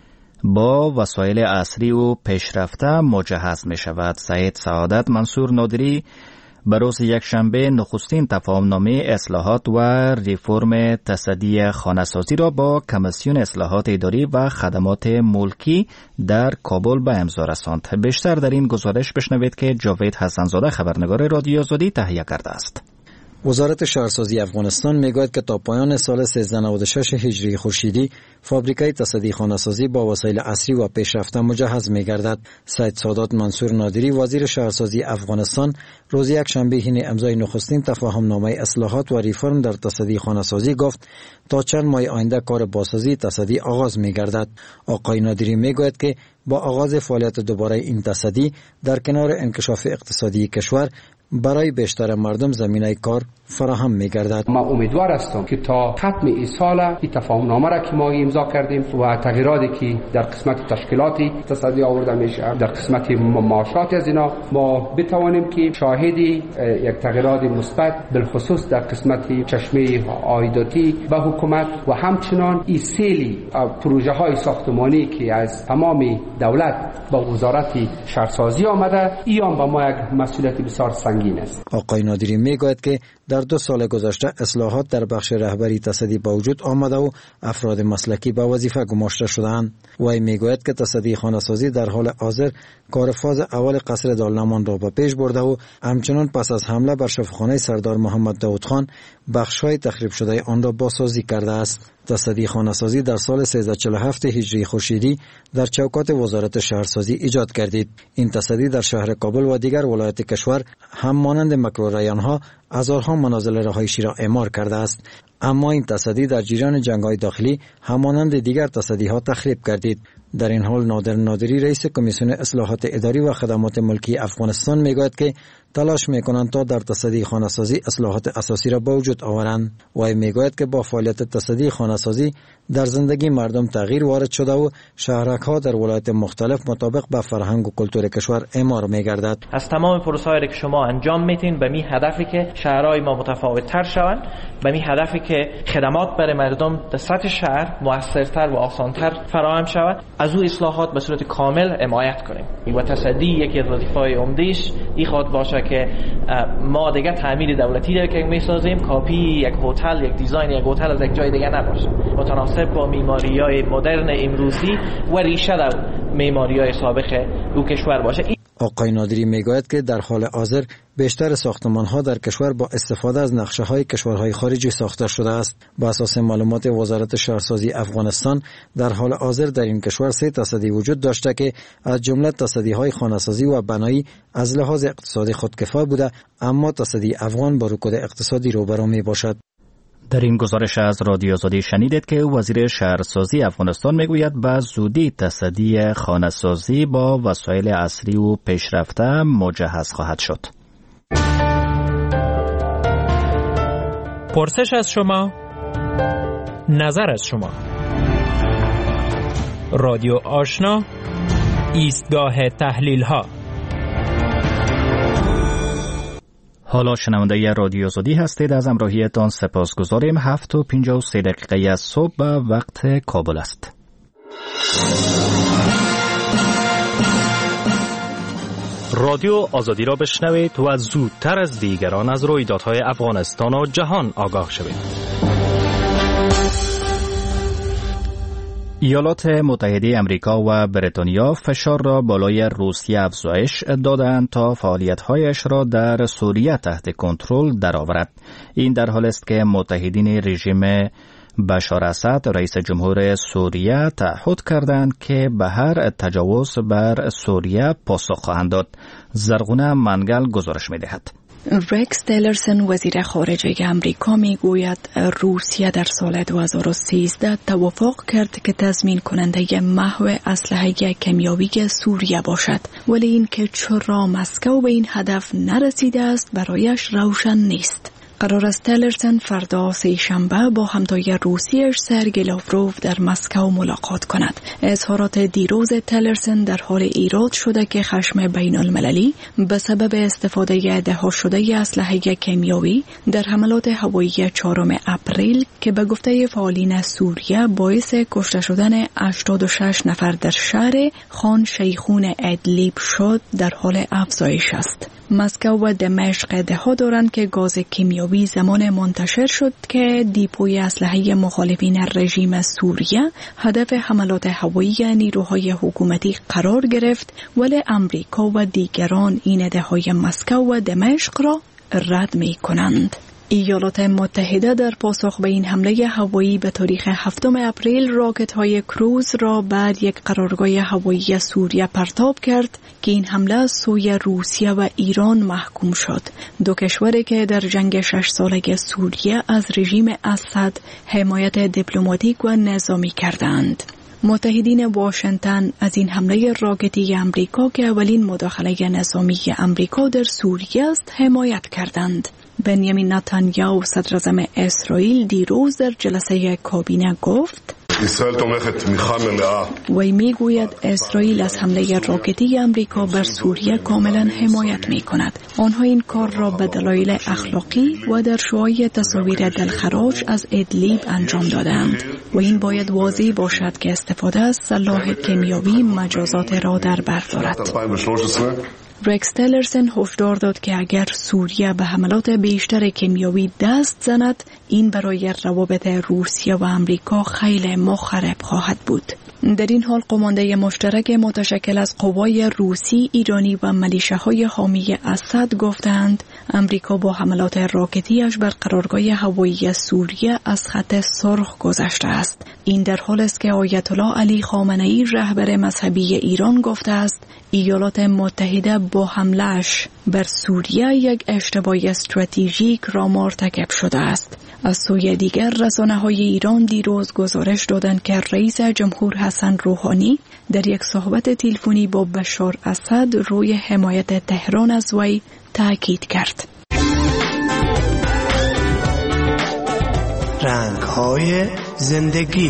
با وسایل عصری و پیشرفته مجهز می شود. سعید سعادت منصور نادری به روز یکشنبه نخستین تفاهمنامه اصلاحات و ریفرم تصدی خانه‌سازی را با کمیسیون اصلاحات اداری و خدمات ملکی در کابل به امضا رساند. بیشتر در این گزارش بشنوید که جاوید حسن‌زاده خبرنگار رادیو آزادی تهیه کرده است. وزارت شهرسازی افغانستان میگوید که تا پایان سال 1396 هجری خورشیدی فابریکه تصدی خانه‌سازی با وسایل عصری و پیشرفته مجهز می‌گردد. سید سادات منصور نادری وزیر شهرسازی افغانستان روز یکشنبه حین امضای نخستین تفاهمنامه اصلاحات و ریفرم در تصدی خانه‌سازی گفت تا چند ماه آینده کار بازسازی تصدی آغاز می‌گردد. آقای نادری میگوید که با آغاز فعالیت دوباره این تصدی در کنار انکشاف اقتصادی کشور برای بیشتر مردم زمینه کار فراهم می‌گردد. ما امیدوار هستم که تا ختم این سال این تفاهمنامه را که ما امضا کردیم و تغییراتی که در قسمت تشکیلاتی تصدی آورده میشه در قسمت معاشات از اینا ما بتوانیم که شاهد یک تغییرات مثبت بالخصوص در قسمت چشمه عایداتی به حکومت و همچنان این سیلی پروژه‌های ساختمانی که از تمام دولت با وزارت شهرسازی آمده ایام به ما یک مسئولیت بسیار سنگین است. آقای نادری میگوید که در 2 سال گذشته اصلاحات در بخش رهبری تصدی به وجود آمده و افراد مسلکی به وظیفه گماشته شدند. وی میگوید که تصدی خانه‌سازی در حال حاضر کار فاز اول قصر دارالنمان را به پیش برده و همچنان پس از حمله بر شفاخانه سردار محمد داود خان بخش‌های تخریب شده آن را بازسازی کرده است. تصدی خانه‌سازی در سال 1347 هجری خورشیدی در چوکات وزارت شهرسازی ایجاد گردید. این تصدی در شهر کابل و دیگر ولایات کشور هم مانند مکروریان‌ها هزارها منازل رهایشی را اعمار کرده است. اما این تصدی در جریان جنگ‌های داخلی همانند دیگر تصدی‌ها تخریب گردید. در این حال نادر نادری رئیس کمیسیون اصلاحات اداری و خدمات ملکی افغانستان میگوید که تلاش میکنند تا در تصدی خانه‌سازی اصلاحات اساسی را به وجود آورند. و میگوید که با فعالیت تصدی خانه‌سازی در زندگی مردم تغییر وارد شده و شهرک‌ها در ولایات مختلف مطابق به فرهنگ و کلتور کشور اعمار می‌گردد. از تمام پروسه‌هایی که شما انجام میتین به می هدفی که شهرهای ما متفاوت‌تر شوند، به می هدفی که خدمات برای مردم در سطح شهر موثرتر و آسان‌تر فراهم شود، از او اصلاحات به صورت کامل حمایت کنیم. و تصدی یکی از وظیفه‌های عمده‌اش این خواهد باشه که ما دیگه تعمیر دولتی رو که می‌سازیم کاپی یک هتل، یک دیزاین یک هتل از یک جای دیگه نباشه، متناسب با معماری‌های مدرن امروزی و ریشه در معماری‌های سابق او کشور باشه. آقای نادری میگوید که در حال حاضر بیشتر ساختمان‌ها در کشور با استفاده از نقشه‌های کشورهای خارجی ساخته شده است. با اساس معلومات وزارت شهرسازی افغانستان در حال حاضر در این کشور 3 تصدی وجود داشته که از جمله تصدی‌های خانه‌سازی و بنایی از لحاظ اقتصادی خودکفا بوده، اما تصدی افغان با رکود اقتصادی روبرو میباشد. در این گزارش از رادیو آزادی شنیدید که وزیر شهرسازی افغانستان میگوید به زودی تصدی خانه‌سازی با وسایل عصری و پیشرفته مجهز خواهد شد. پرسش از شما، نظر از شما. رادیو آشنا، ایستگاه تحلیل ها. حالا شنونده رادیو آزادی هستید. از همراهیتان سپاسگزاریم. 7:53 از صبح به وقت کابل است. رادیو آزادی را بشنوید و زودتر از دیگران از رویدادهای افغانستان و جهان آگاه شوید. ایالات متحده امریکا و بریتانیا فشار را بالای روسیه افزایش دادند تا فعالیت‌هایش را در سوریه تحت کنترل درآورد. این در حالی است که متحدین رژیم بشار اسد رئیس جمهور سوریه تعهد کردند که به هر تجاوز بر سوریه پاسخ خواهند داد. زرغونه منگل گزارش می‌دهد. رکس تیلرسن وزیر خارجه امریکا میگوید روسیه در سال 2013 توافق کرد که تضمین کننده محو اسلحه کیمیایی سوریه باشد، ولی این که چرا مسکو به این هدف نرسیده است برایش روشن نیست. قرار است تیلرسن فردا سه‌شنبه با همتای روسیه‌اش سرگئی لاوروف در مسکو ملاقات کند. اظهارات دیروز تیلرسن در حال ایراد شده که خشم بین المللی به سبب استفاده دهه شده اسلحه کیمیایی در حملات هوایی 4 اپریل که به گفته فعالین سوریه باعث کشته شدن 86 نفر در شهر خان شیخون ادلیب شد در حال افزایش است. مسکو و دمشق ادعا دارند که گاز کیمیایی زمان منتشر شد که دیپوی اسلحه مخالفین رژیم سوریه هدف حملات هوایی نیروهای حکومتی قرار گرفت، ولی امریکا و دیگران این ادعای مسکو و دمشق را رد می کنند. ایالات متحده در پاسخ به این حمله هوایی به تاریخ 7 اپریل راکت‌های کروز را بعد یک قرارگاه هوایی سوریه پرتاب کرد که این حمله سوی روسیه و ایران محکوم شد، دو کشوری که در جنگ 6 ساله سوریه از رژیم اسد حمایت دیپلماتیک و نظامی کردند. متحدین واشنگتن از این حمله راکتی امریکا که اولین مداخله نظامی امریکا در سوریه است حمایت کردند. بنیامین نتانیاهو صدراعظم اسرائیل دیروز در جلسه کابینه گفت وی میگوید اسرائیل از حمله راکتی امریکا بر سوریه کاملا حمایت می کند. آنها این کار را به دلایل اخلاقی و در شعاع تصاویر دلخراش از ادلیب انجام دادند و این باید واضح باشد که استفاده از سلاح کیمیایی مجازات را در بر دارد. رکس تیلرسن هشدار داد که اگر سوریه به حملات بیشتر کیمیایی دست زند، این برای روابط روسیه و امریکا خیلی مخرب خواهد بود. در این حال قمانده مشترک متشکل از قوای روسی، ایرانی و ملیشه‌های حامی اسد گفتند امریکا با حملات راکتیش بر قرارگاه هوایی سوریه از خط سرخ گذشته است. این در حالی است که آیت الله علی خامنه‌ای رهبر مذهبی ایران گفته است ایالات متحده با حمله‌اش بر سوریه یک اشتباه استراتژیک را مرتکب شده است. از سوی دیگر رسانه‌های ایران دیروز گزارش دادند که رئیس جمهور حسن روحانی در یک صحبت تلفنی با بشار اسد روی حمایت تهران از وی تاکید کرد. رنگ‌های زندگی.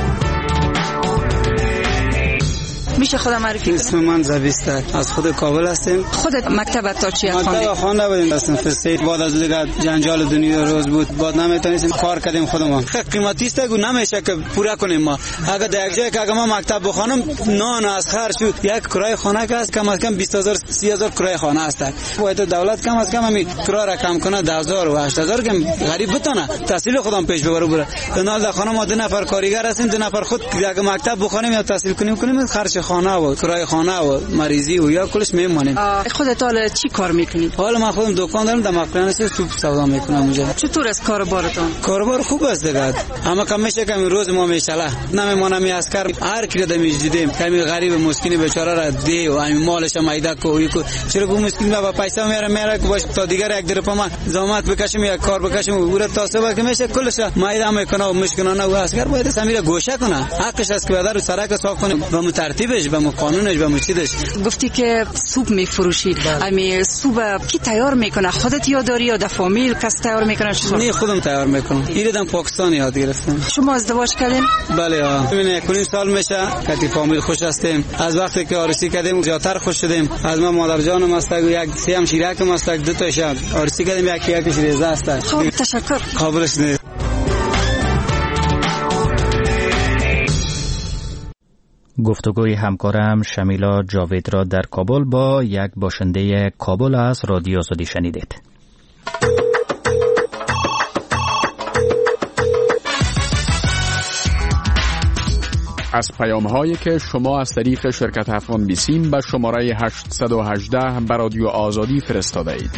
میشه خودم معرفی؟ اسم من زویسته، از خود کابل هستیم. خودت مکتب تا چی خوندی؟ مکتب خوانده بودیم، اصلا فسید بعد از دیگه جنجال دنیا روز بود، بعد نمیتونیم کار کردیم خودمون. قیمتی است که نمیشه که پورا کنیم ما. اگه در یک جای که اگه ما مکتب بخونم نان از خرج یک کرایه خانه که است کم از کم 20000 30000 کرایه خانه است. باید دولت کم از کم همین کرایه را کم کنه 10000 و 8000 که غریب بتونه تحصیل خودم پیش ببره. در در خانه ما 2 نفر کارگر هستیم، 2 نفر خود اگه مکتب بخونیم یا تحصیل کنیم خرج خانه و کرایه خانه و مریضی و یا کلش میمونیم. خودت حالا چی کار میکنی؟ حالا من خودم دکان دارم، در مقرن سوپ سودا میکنم اونجا. چطور است کاربارتون؟ کاربار خوب است دیگه، اما کم میشه که روز ما میشله نمیمونم. می اسکر هر کی رو میدیدیم کمی غریب مسکین بیچاره را دی و همین مالش مایده کوی کو چرا بو مسکین با پیسه میاره که باش تا دیگر یک درپ ما زحمت بکشیم یا کار بکشیم و تا صبح که میشه کلش مایده میکنه و مشکنانه و اسکر باید سمیر گوشه کنه. حقش است که بدر سرک صاف کنه به ترتیبش به قانونش به مچیدش. گفتی که سوپ میفروشی، امی سوپ کی تیار میکنه؟ خودت یا داری یا در فامیل کس تیار میکنه؟ نه خودم تیار میکنم. ایرادم پاکستان یاد گرفتم. شما ازدواج کردین؟ بله ببین 1 سال میشه که فامیل خوش هستیم. از وقتی که عروسی کردیم زیاتر خوش شدیم. از ما مادر جانم است یک سیم شیرکم است 2 تا شب عروسی کردیم یکیش ریزه است. خب تشکر. قابلش نه. گفتگوی همکارم شمیلا جاوید را در کابل با یک باشنده کابل از رادیو آزادی شنیدید. از پیام‌هایی که شما از طریق شرکت افغان بیسیم به شماره 818 به رادیو آزادی فرستاده اید.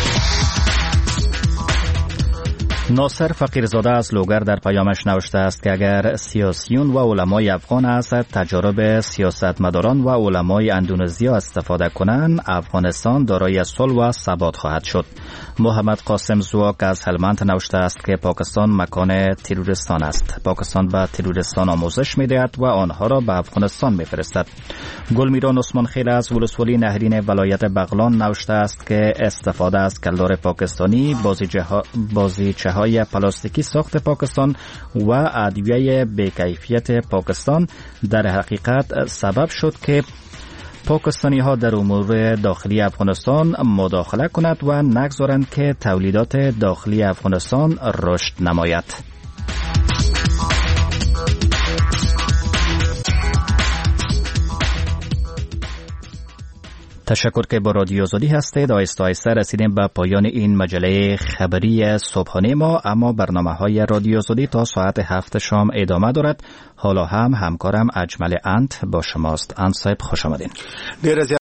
ناصر فقیرزاده از لوگر در پیامش نوشته است که اگر سیاسیون و علمای افغان از تجارب سیاستمداران و علمای اندونزیا استفاده کنند، افغانستان دارای صلح و ثبات خواهد شد. محمد قاسم زواک از هلمند نوشته است که پاکستان مکان تروریستان است. پاکستان به تروریستان آموزش می‌دهد و آنها را به افغانستان می‌فرستد. گلمیران عثمان خیل از ولسوالی نهرین ولایت بغلان نوشته است که استفاده از کلدار پاکستانی، بازیچه‌های پلاستیکی ساخت پاکستان و ادویه بی‌کیفیت پاکستان در حقیقت سبب شد که پاکستانی ها در امور داخلی افغانستان مداخله کند و نگذارند که تولیدات داخلی افغانستان رشد نماید. تشکر که با رادیو آزادی هستید. آهسته آهسته رسیدیم به پایان این مجله خبری صبحانه ما، اما برنامه‌های رادیو آزادی تا ساعت 7 شام ادامه دارد. حالا هم همکارم اجمل انت با شماست. انت صاحب خوش آمدین.